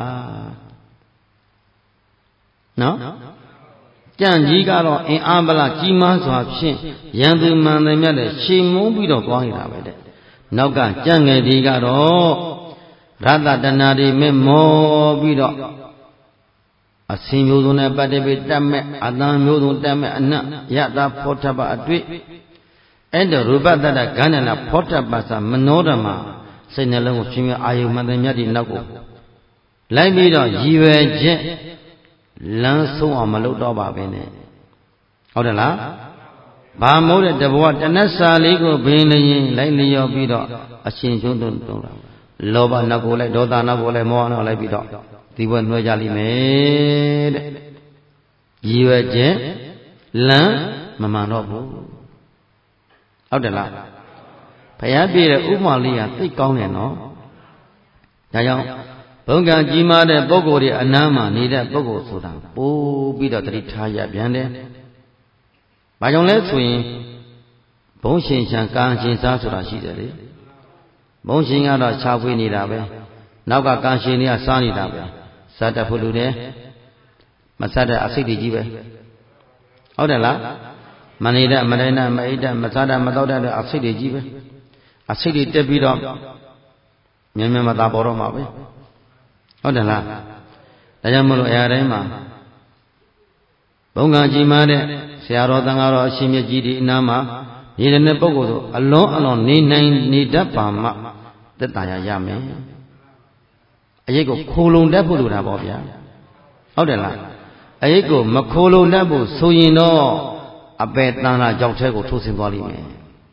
နော်ကြံ့ကြီးကတော့အင်အားပလားကြီးမားစွာဖြင့်ရန်သူမှန်တယ်မြတ်တဲ့ရှည်မုန်းပြီးတော့သွားနေတာပဲတဲ့နောက်ကကြံ့ငယ်ဒီကတော့ရတ္တတဏှာတွေမဲ့မောပြီးတော့အစင်မျိုးစုံနဲ့ပတ်သက်ပြီးတတ်မဲ့အတန်မျိုးစုံတတ်မဲ့အနတ်ယတာဖောထပအတွေ့အဲ့တော့ရူပတ္တကဏ္ဍနာဖောထပသမနောဓမ္မစိတ်နှလုံးကိုရှင်မြအာယုမှန်တဲ့မြတ်ဒီနောက်ကိုလိုက်ပြီးတော့ရည်ရွယ်ချက်လမ်းဆုံးအောင်မလုပ်တော့ပါပဲနဲ့ဟုတ်တယ်လားဘာမို့တဲ့တဘဝတဏ္ဍစာလေးကိုဘင်းလျင်လိုက်လျော်ပြီးတော့အရှင်ကျုံးတုံတုံးတာလောဘနောက်ကိုလိုက်ဒေါသနောက်ကိုလိုက်မောဟနောက်လိုက်ပြီးတော့ဒီဘဝနှွှဲကြလိမ့်မယ်တဲ့ရည်ရွယ်ချက်လမ်းမမှန်တော့ဘူးဟုတ်တယ်လားဘုရားပြည့်တဲ့ဥပမာလေးကသိကောင်းတယ်နော်ဒါကြောင့်ဘုံကံကြီးမားတဲ့ပုဂ္ဂိုလ်တွေအနားမှာနေတဲ့ပုဂ္ဂိုလ်ဆိုတာပိုးပြီးတော့တတိထားရပြန်တယ်ဘာကြောင့်လဲဆိုရင်ဘုံရှင်ချံကံရှင်စားဆိုတာရှိတယ်လေဘုံရှင်ကတော့ခြားဖွေးနေတာပဲနောက်ကကံရှင်တွေကစားနေတာပဲစားတတ်ဖို့လူတယ်မစားတဲ့အစိတ်တွေကြီးပဲဟုတ်တယ်လားမနေတဲ့မတိုင်းနဲ့မအိတ်တဲ့မစားတဲ့မတော့တဲ့အစိတ်တွေကြီးပဲအစိတ်တွေတက်ပြီးတော့မြင်မြင်မသာပေါ်တော့မှာပဲဟုတ်တယ်လားဒါကြောင့်မလို့အရာတိုင်းမှာဘုံကံကြီးမားတဲ့ဆရာတော်တန်ဃာတော်အရှင်မြတ်ကြီးဒီအနားမှာနေတဲ့ပုဂ္ဂိုလ်ဆိုအလွန်အလွန်နေနိုင်နေတတ်ပါမှသက်သာရရမယ်အရေးကိုခိုလုံတတ်ဖို့လိုတာပေါ့ဗျာဟုတ်တယ်လားအရေးကိုမခိုလုံတတ်ဖို့ဆိုရင်တော့အပယ်တန်လာကြောက်ထဲကိုထိုးဆင်းသွားလိမ့်မယ်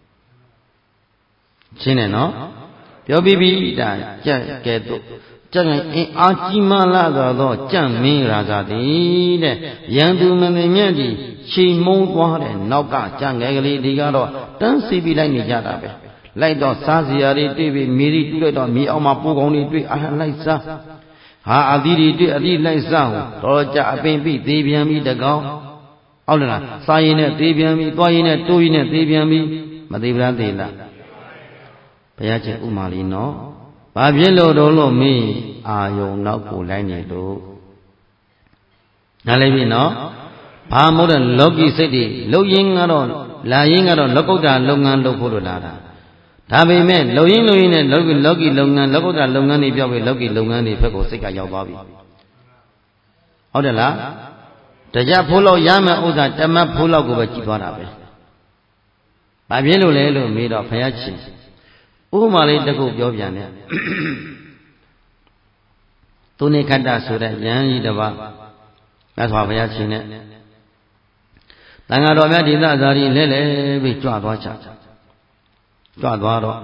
ရှင်းတယ်နော်ပြောပြီးပြီဒါကြက်ကဲတော့ကြက်ကအင်အားကြီးမားလာသောကြက်မင်းရာဇာသည်တဲ့ရန်သူမင်းမြတ်ကြီးချိန်မုံသွားတဲ့နောက်ကကြက်ငယ်ကလေးဒီကတော့တန်းစီပြီးလိုက်နေကြတာပဲလိုက်တော့စားစရာတွေတွေ့ပြီးမြေကြီးတူးလိုက်တော့မြေအောက်မှာပိုးကောင်းတွေတွေ့အာလိုက်စားဟာအသီးတွေတွေ့အသီးလိုက်စားဟိုတော့ကြအပင်ပြီးသေးပြန်ပြီးတကောင်ဟုတ်လားစားရင်နဲ့သေးပြန်ပြီးသွားရင်နဲ့တိုးရင်နဲ့သေးပြန်ပြီးမသေးဗလားသေးလားဘုရားရှင်ဥမာလေးနော်ဘာဖြစ်လို့တော့လို့မင်းအာယုံနောက်ကိုလိုက်နေလို့နားလည်ပြီနော်ဘာမို့တဲ့လောကီစိတ်တွေလှုပ်ရင်းကတော့လာရင်းကတော့လောကုတ္တလုပ်ငန်းလုပ်ဖို့လို့လာတာဒါပေမဲ့လှုပ်ရင်းလှုပ်ရင်းနဲ့လောကီလောကီလုပ်ငန်းလောကုတ္တလုပ်ငန်းတွေပြောက်ပြီးလောကီလုပ်ငန်းတွေဘက်ကိုစိတ်ကရောက်သွားပြီဟဟုတ်တယ်လားတရားဖိုးလို့ရမယ်ဥစ္စာတမတ်ဖိုးလို့ကိုပဲကြည့်သွားတာပဲဘာဖြစ်လို့လဲလို့မေးတော့ဘုရားရှင်ဥပမာလေးတစ်ခုပြောပြန်တယ်သူနေခတ္တဆိုတဲ့ယဟန်ကြီးတစ်ပါးမြတ်စွာဘုရားရှင်နဲ့တန်ဃာတော်များဒီသဇာတိလဲလဲပြီးကြွသွားချကြွသွားတော့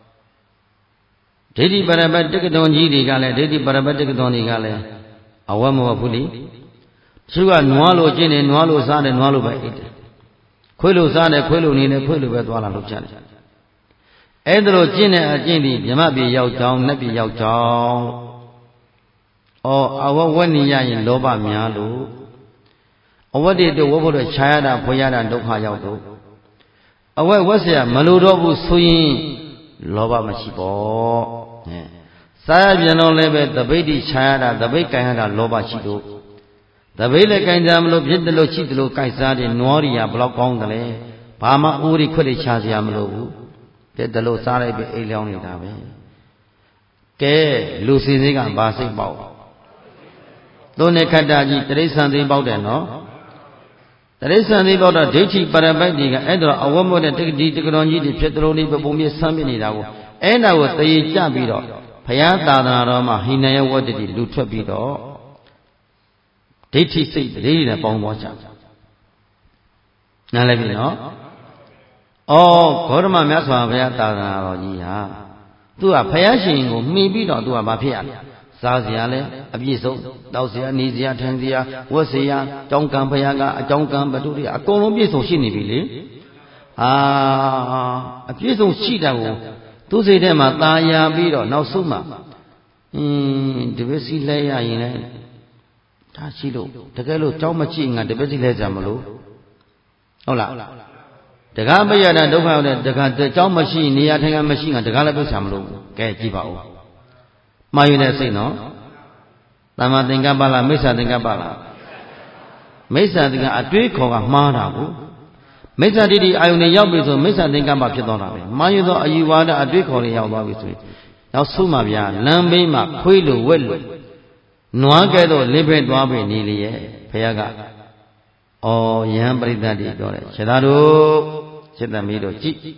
ဒိဋ္ဌိပရပတ်တက္ကသွန်ကြီးတွေကလည်းဒိဋ္ဌိပရပတ်တက္ကသွန်တွေကလည်းအဝတ်မဟုတ်ဘူးလေသူကနွားလို့ကျင့်တယ်နွားလို့စားတယ်နွားလို့ပဲအိတ်တယ်ခွေးလို့စားတယ်ခွေးလို့နေတယ်ခွေးလို့ပဲသွားလာလို့ချတယ်အဲ့ဒါလို့ကျင့်တဲ့အကျင့်ဒီမြမပြေရောက်ကြောင်းနတ်ပြေရောက်ကြောင်းဩအဝတ်ဝတ်နေရရင်လောဘများလို့အဝတ်တွေတို့ဝတ်ဖို့တော့ခြားရတာဖွေရတာဒုက္ခရောက်တော့အဝတ်ဝတ်เสียမလိုတော့ဘူးဆိုရင်လောဘမရှိပေါ့အဲစားရပြန်တော့လည်းပဲတပိဋ္ဌိခြားရတာတပိတ်ကင်ရတာလောဘရှိတော့တပိတ်လည်းကင်ကြမလို့ဖြစ်တယ်လို့ရှိတယ်လို့ကြိုက်စားတယ်နွားရီကဘလောက်ကောင်းတယ်လဲဘာမှအိုးရီခွက်တွေခြားစရာမလိုဘူးတဲ့တယ်လို့စားလိုက်ပြီးအိမ်လျောင်းနေတာပဲကဲလူစင်စိတ်ကဘာစိတ်ပေါက်သွန်နေခတ္တကြီးတရိစ္ဆာန်သိပေါက်တယ်နော်တရိစ္ဆာန်သိပေါက်တော့ဒိဋ္ဌိပရပိုက်တွေကအဲ့တော့အဝတ်မို့တဲ့တက္ကတိတက္ကတော်ကြီးတွေဖြစ်တော်လေးပုံမြင့်ဆမ်းပြနေတာကိုအဲ့ဒါကိုတရေကြပြီးတော့ဘုရားသာသနာတော်မှာဟိနယဝတ္တတိလူထွက်ပြီးတော့ဒိဋ္ဌိစိတ်တည်းနဲ့ပေါင်းသွားကြနားလည်ပြီနော်ဩဂေါတမမြတ်စွာဘုရားသာသနာတော်ကြီးဟာသူကဘုရားရှင်ကိုမှီပြီးတော့သူကမဖြစ်ရစားစရာလဲအပြည့်စုံတောက်စရာနေစရာထိုင်စရာဝတ်စရာကြောင်းကံဘုရားကအကြောင်းကံဘတုတွေအကုန်လုံးပြည့်စုံရှိနေပြီလေအာအပြည့်စုံရှိတာကိုသူစိတ်ထဲမှာตาယာပြီးတော့နောက်ဆုံးမှအင်းတပည့်စီလဲရရင်လဲဒါရှိလို့တကယ်လို့ကြောင်းမကြည့်ငါတပည့်စီလဲကြမလို့ဟုတ်လားတကားမရတာဒုက္ခရောက်တဲ့တကားကြောင်းမရှိနေရာထိုင်ကမရှိငါတကားလည်းပြချမလို့ကဲကြည့်ပါဦးမှားယူတဲ့စိတ်နော်တမ္မာသင်္ကပ္ပလားမိစ္ဆာသင်္ကပ္ပလားမိစ္ဆာသင်္ကအတွေးခေါ်ကမှားတာကိုမိစ္ဆာဒိဋ္ဌိအာယုန်နဲ့ရောက်ပြီဆိုမိစ္ဆာသင်္ကပ္ပဖြစ်သွားတာပဲမှားယူသောအယူဝါဒအတွေးခေါ်တွေရောက်သွားပြီဆိုရင်နောက်ဆုံးမှဗျာလမ်းဘေးမှာခွေးလိုဝက်လိုနွားကဲ့သို့လင်းဖက်သွားပြီနေလေရဲ့ဘုရားကဩယဟန်ပရိသတ်တွေပြောတယ်ခြေသားတို့ခြေသမီးတို့ကြည့်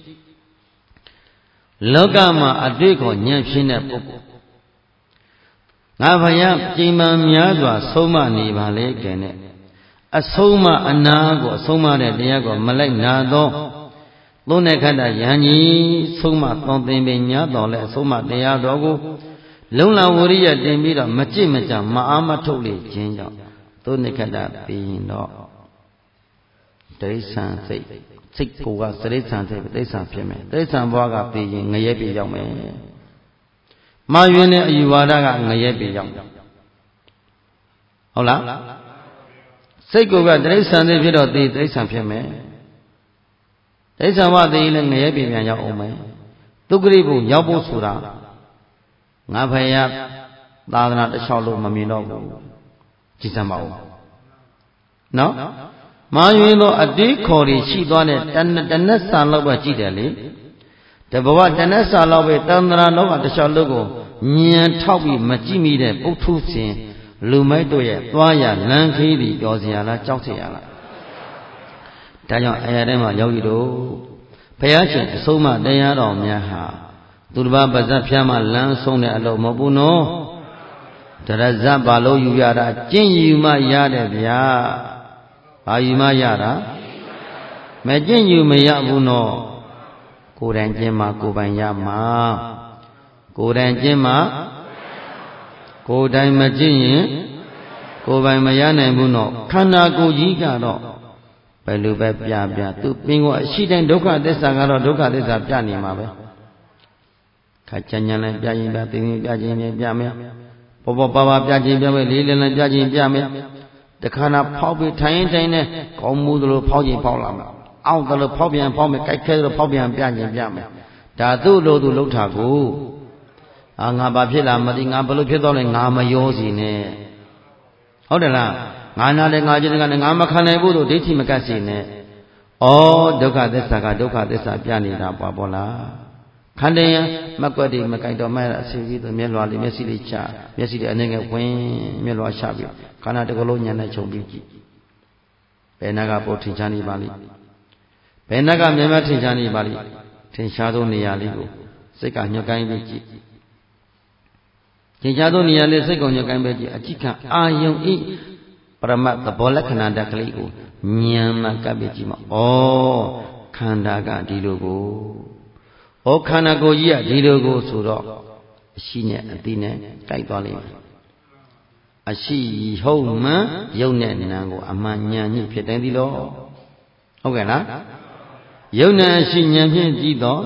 လောကမှာအတွေ့ခေါ်ဉာဏ်ဖြင်းတဲ့ပုဂ္ဂိုလ်ငါဘုရားကြိမ်မှန်များစွာဆုံးမနေပါလေကဲနဲ့အဆုံးမအနာကိုအဆုံးမတဲ့တရားကိုမလိုက်နာသောသုံးတဲ့ခတ္တယဟန်ကြီးဆုံးမသွန်သင်ပင်ညာတော်လဲအဆုံးမတရားတော်ကိုလုံလဝရိယတင်ပြီးတော့မကြည့်မကြမအားမထုတ်လေခြင်းကြောင့်သုံးတဲ့ခတ္တပြီးရင်တော့ဒိဋ္ဌံစိတ်စိတ်ကိုကစရိစ္ဆန်စိတ်ဒိဋ္ဌံဖြစ်မယ်ဒိဋ္ဌံဘဝကပြီးရင်ငရဲပြေရောက်မယ်မှားယွင်းတဲ့အယူဝါဒကငရဲပြေရောက်ဟုတ်လားစိတ်ကိုကတိရစ္ဆာန်တွေဖြစ်တော့ဒီတိရစ္ဆာန်ဖြစ်မယ်တိရစ္ဆာန်ဘဝတည်းလည်းငရဲပြေပြန်ရောက်အောင်မယ်ဒုက္ခရိဘုံရောက်ဖို့ဆိုတာငါဖယားသာသနာတစ်လျှောက်လို့မမြင်တော့ဘူးကြည်စမ်းပါဦးနော်မှားယွင်းသောအတေးခေါ်တွေရှိသွားတဲ့တဏတဏဆာလောက်ပဲကြည့်တယ်လေတဘဝတဏဆာလောက်ပဲတန္တရာလောကတစ်လျှောက်လို့ကိုညံထောက်ပြီးမကြည့်မိတဲ့ပုထုရှင်လူမိုက်တို့ရဲ့သွားရလမ်းခီးပြီးပြောစရာလားကြောက်เสียရလားဒါကြောင့်အရာတိုင်းမှာယောဂီတို့ဘုရားရှင်အဆုံးအမတရားတော်များဟာသူတစ်ပါးပါဇက်ဖျားမှလမ်းဆုံးတဲ့အလုပ်မဟုတ်ဘူးနော်တရဇတ်ဘာလို့ယူရတာကျင့်ယူမှရတယ်ဗျာဘာယူမှရတာမကျင့်ယူမရဘူးနော်ကိုယ်တိုင်ကျင့်မှကိုယ်ပိုင်ရမှာကိုယ်တိုင်ကျင့်မှကိုယ်တိုင်မကျင့်ရင်ကိုယ်ပိုင်မရနိုင်ဘူးနော်ခန္ဓာကိုယ်ကြီးကတော့ဘယ်လိုပဲပြပြသူပင်ကိုအရှိတိုင်းဒုက္ခသစ္စာကတော့ဒုက္ခသစ္စာပြနေမှာပဲခါချမ်းချမ်းလည်းပြရင်ပြသိရင်ပြခြင်းလည်းပြမယ်ပေါ်ပေါ်ပါပါပြခြင်းပြမယ်လေးလေးလည်းပြခြင်းပြမယ်တခါနာဖောက်ပြီးထိုင်ရင်ထိုင်နေကောင်းမှုသလိုဖောက်ခြင်းဖောက်လာမှာအောင့်သလိုဖောက်ပြန်ဖောက်မယ်ကြိုက်ခဲသလိုဖောက်ပြန်ပြခြင်းပြမယ်ဒါသူ့လိုသူလှုပ်တာကိုအာငါဘာဖြစ်လာမသိငါဘလို့ဖြစ်တော့လဲငါမရောစီနဲ့ဟုတ်တယ်လားငါနာတယ်ငါကျင်တယ်ငါမခံနိုင်ဘူးလို့ဒိဋ္ဌိမကတ်စီနဲ့ဩဒုက္ခသစ္စာကဒုက္ခသစ္စာပြနေတာပေါ့ပေါ့လားခန္ဓာယမကွက်ဒီမကိုက်တော့မဲ့အစီအစီမျက်လွှာလေးမျက်စိလေးချမျက်စိလေးအနေငယ်ဝင်မျက်လွှာချပြီးခန္ဓာတစ်ခုလုံးညာနဲ့ခြုံပြီးကြည့်ဘယ်နာကပို့ထင်ရှားနေပါလိမ့်ဘယ်နာကမြဲမြဲထင်ရှားနေပါလိမ့်ထင်ရှားသောနေရာလေးကိုစိတ်ကညှို့ကိုင်းပြီးကြည့်ထင်ရှားသောနေရာလေးစိတ်ကိုညှို့ကိုင်းပြီးကြည့်အကြည့်ခံအာယုံဤပရမတ်သဘောလက္ခဏာတက်ကလေးကိုဉာဏ်မှကပ်ပြီးကြည့်မှာဩခန္ဓာကဒီလိုကိုဩခန္ဓာကိုယ်ကြီးကဒီလိုကိုဆိုတော့အရှိနဲ့အတိနဲ့တိုက်သွားလိမ့်မယ်အရှိဟုတ်မှန်ယုံနဲ့နံကိုအမှန်ဉာဏ်ကြီးဖြစ်တယ်ဒီလိုဟုတ်ကဲ့လားယုံနဲ့အရှိဉာဏ်ဖြင့်ကြည့်တော့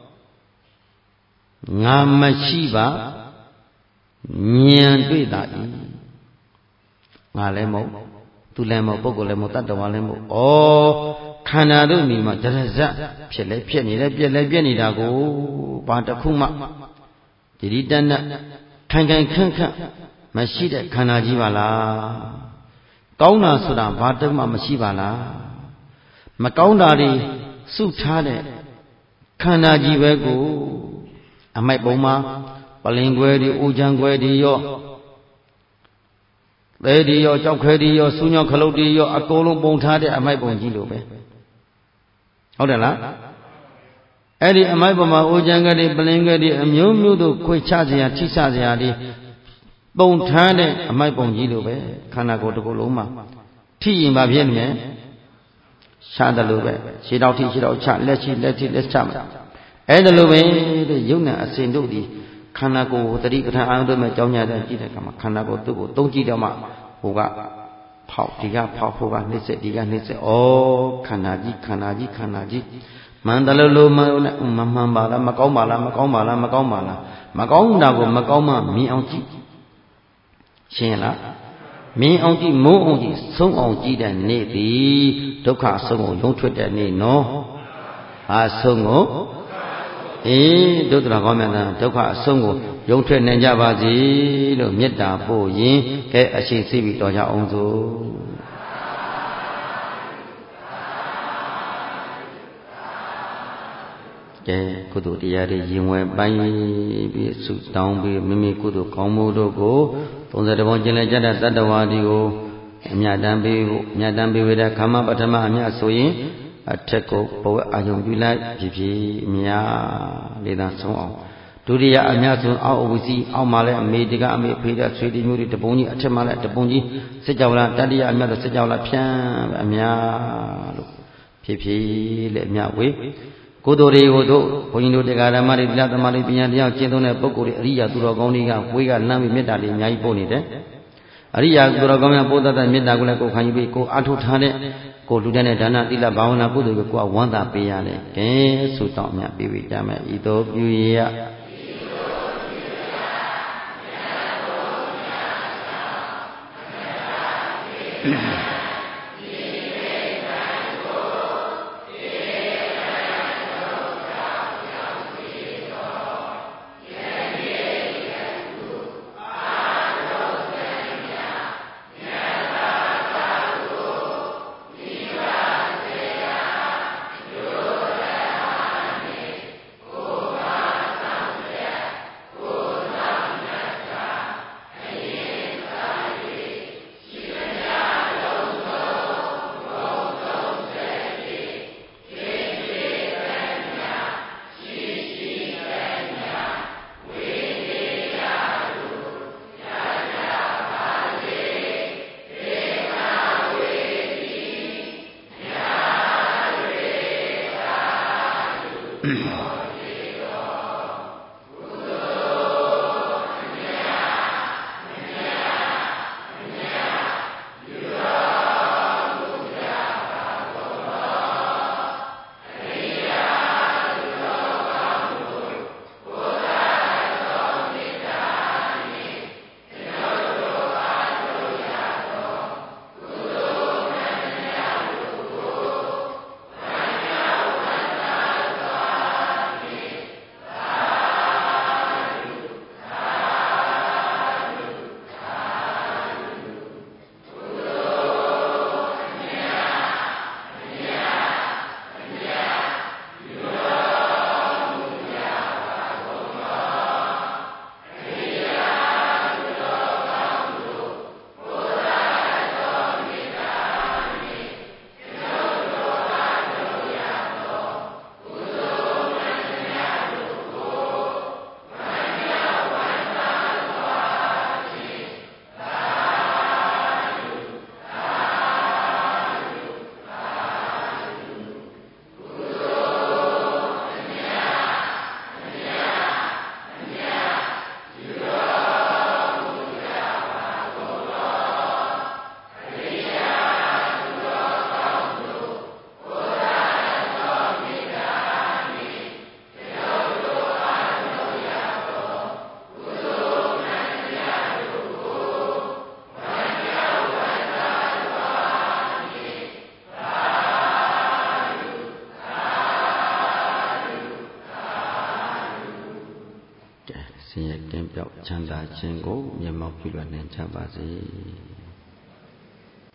ငါမရှိပါဉာဏ်တွေ့တာဤငါလည်းမဟုတ်သူလည်းမဟုတ်ပုဂ္ဂိုလ်လည်းမဟုတ်တတ္တဝါလည်းမဟုတ်ဩခန္ဓာတို့မိမှာဒရဇတ်ဖြစ်လဲဖြစ်နေလဲပြက်လဲပြက်နေတာကိုဘာတစ်ခုမှဒီဒီတဏ္ဍခိုင်ခိုင်ခန့်ခန့်မရှိတဲ့ခန္ဓာကြီးပါလားကောင်းတာဆိုတာဘာတစ်မှမရှိပါလားမကောင်းတာတွေစုထားတဲ့ခန္ဓာကြီးပဲကိုအမိုက်ပုံမှာပလင်ခွဲတွေအိုချမ်းခွဲတွေရောသဲဒီရောကြောက်ခဲဒီရောစူးညောခလုတ်ဒီရောအကုန်လုံးပုံထားတဲ့အမိုက်ပုံကြီးလိုပဲဟုတ်တယ်လားအဲ့ဒီအမိုက်ပုံမှာအိုချမ်းကလေးပလင်ကလေးအမျိုးမျိုးတို့ခွေချစရာထိဆစရာတွေပုံထားတဲ့အမိုက်ပုံကြီးလိုပဲခန္ဓာကိုယ်တစ်ခုလုံးမှာထိရင်ပါဖြစ်နေမယ်ရှားတယ်လို့ပဲခြေတော်ထိခြေတော်ချလက်ရှိလက်ထိလက်ချမှာအဲ့ဒါလိုပဲတဲ့ယုံနဲ့အစဉ်တို့ဒီခန္ဓာကိုယ်တတိပဋ္ဌာန်အာရုံတို့မဲ့ကြောင်းညာတဲ့ကြည့်တဲ့အခါမှာခန္ဓာကိုယ်သူ့ကိုသုံးကြည့်တော့မှဟိုကဖောက်ဒီကဖောက်ဟိုကနှိမ့်ဆက်ဒီကနှိမ့်ဆက်ဩခန္ဓာကြီးခန္ဓာကြီးခန္ဓာကြီးမှန်တယ်လို့လို့မမှန်ပါလားမကောင်းပါလားမကောင်းပါလားမကောင်းပါလားမကောင်းတာကိုမကောင်းမှမြင်အောင်ကြည့်ရှင်းလားမြင်အောင်ကြည့်မုန်းအောင်ကြည့်ဆုံးအောင်ကြည့်တဲ့နေ့သည်ဒုက္ခဆုံးကိုရုံထွက်တဲ့နေ့နော်အာဆုံးကိုအေးဒုက္ခကောင်းမြတ်တာဒုက္ခအဆုံးကိုရုံထွက်နိုင်ကြပါစေလို့မေတ္တာပို့ရင်ကဲအရှိသိပြီးတော်ကြအောင်စို့ကဲကုသိုလ်တရားတွေရင်ဝယ်ပိုင်းပြီးဆုတောင်းပြီးမိမိကုသိုလ်ကောင်းမှုတို့ကိုသုံးဆယ်တဘုံကျင့်လဲကြတဲ့တတ္တဝါဒီကိုအမြတ်တမ်းပေးဖို့အမြတ်တမ်းပေးဝေတဲ့ခမပထမအမြတ်ဆိုရင်အထက်ကိုဘဝအာယုံပြုလိုက်ဖြစ်ဖြစ်အများလေးသာဆုံးအောင်ဒုတိယအများဆုံးအောက်အဝစီအောက်မှာလည်းအမေတကအမေဖေးတဲ့ဆွေတီမျိုးတွေတပုံကြီးအထက်မှာလည်းတပုံကြီးစစ်ကြောလာတတိယအများတော့စစ်ကြောလာဖြန်းအများလို့ဖြစ်ဖြစ်လေအများဝေကိုယ်တော်တွေကိုတို့ဘုန်းကြီးတို့တရားဓမ္မတွေတရားသမားတွေပညာတရားကျင့်သုံးတဲ့ပုဂ္ဂိုလ်တွေအရိယာသူတော်ကောင်းတွေကဝေးကလမ်းပြီးမေတ္တာတွေအများကြီးပို့နေတယ်အရိယာသူတော်ကောင်းများပို့တတ်တဲ့မေတ္တာကိုလည်းကိုယ်ခံယူပြီးကိုယ်အထုထားတဲ့ကိုလူတဲ့ဒါနသီလဘာဝနာကုသိုလ်ကိုကိုယ်ကဝမ်းသာပေးရတယ်။ကဲဆုတောင်းမြတ်ပေးပြီးကြမယ်။ဤသို့ပြုရတင်ပြောက်ချမ်းသာခြင်းကိုမျက်မှောက်ပြုလွှတ်နိုင်ကြပါစေ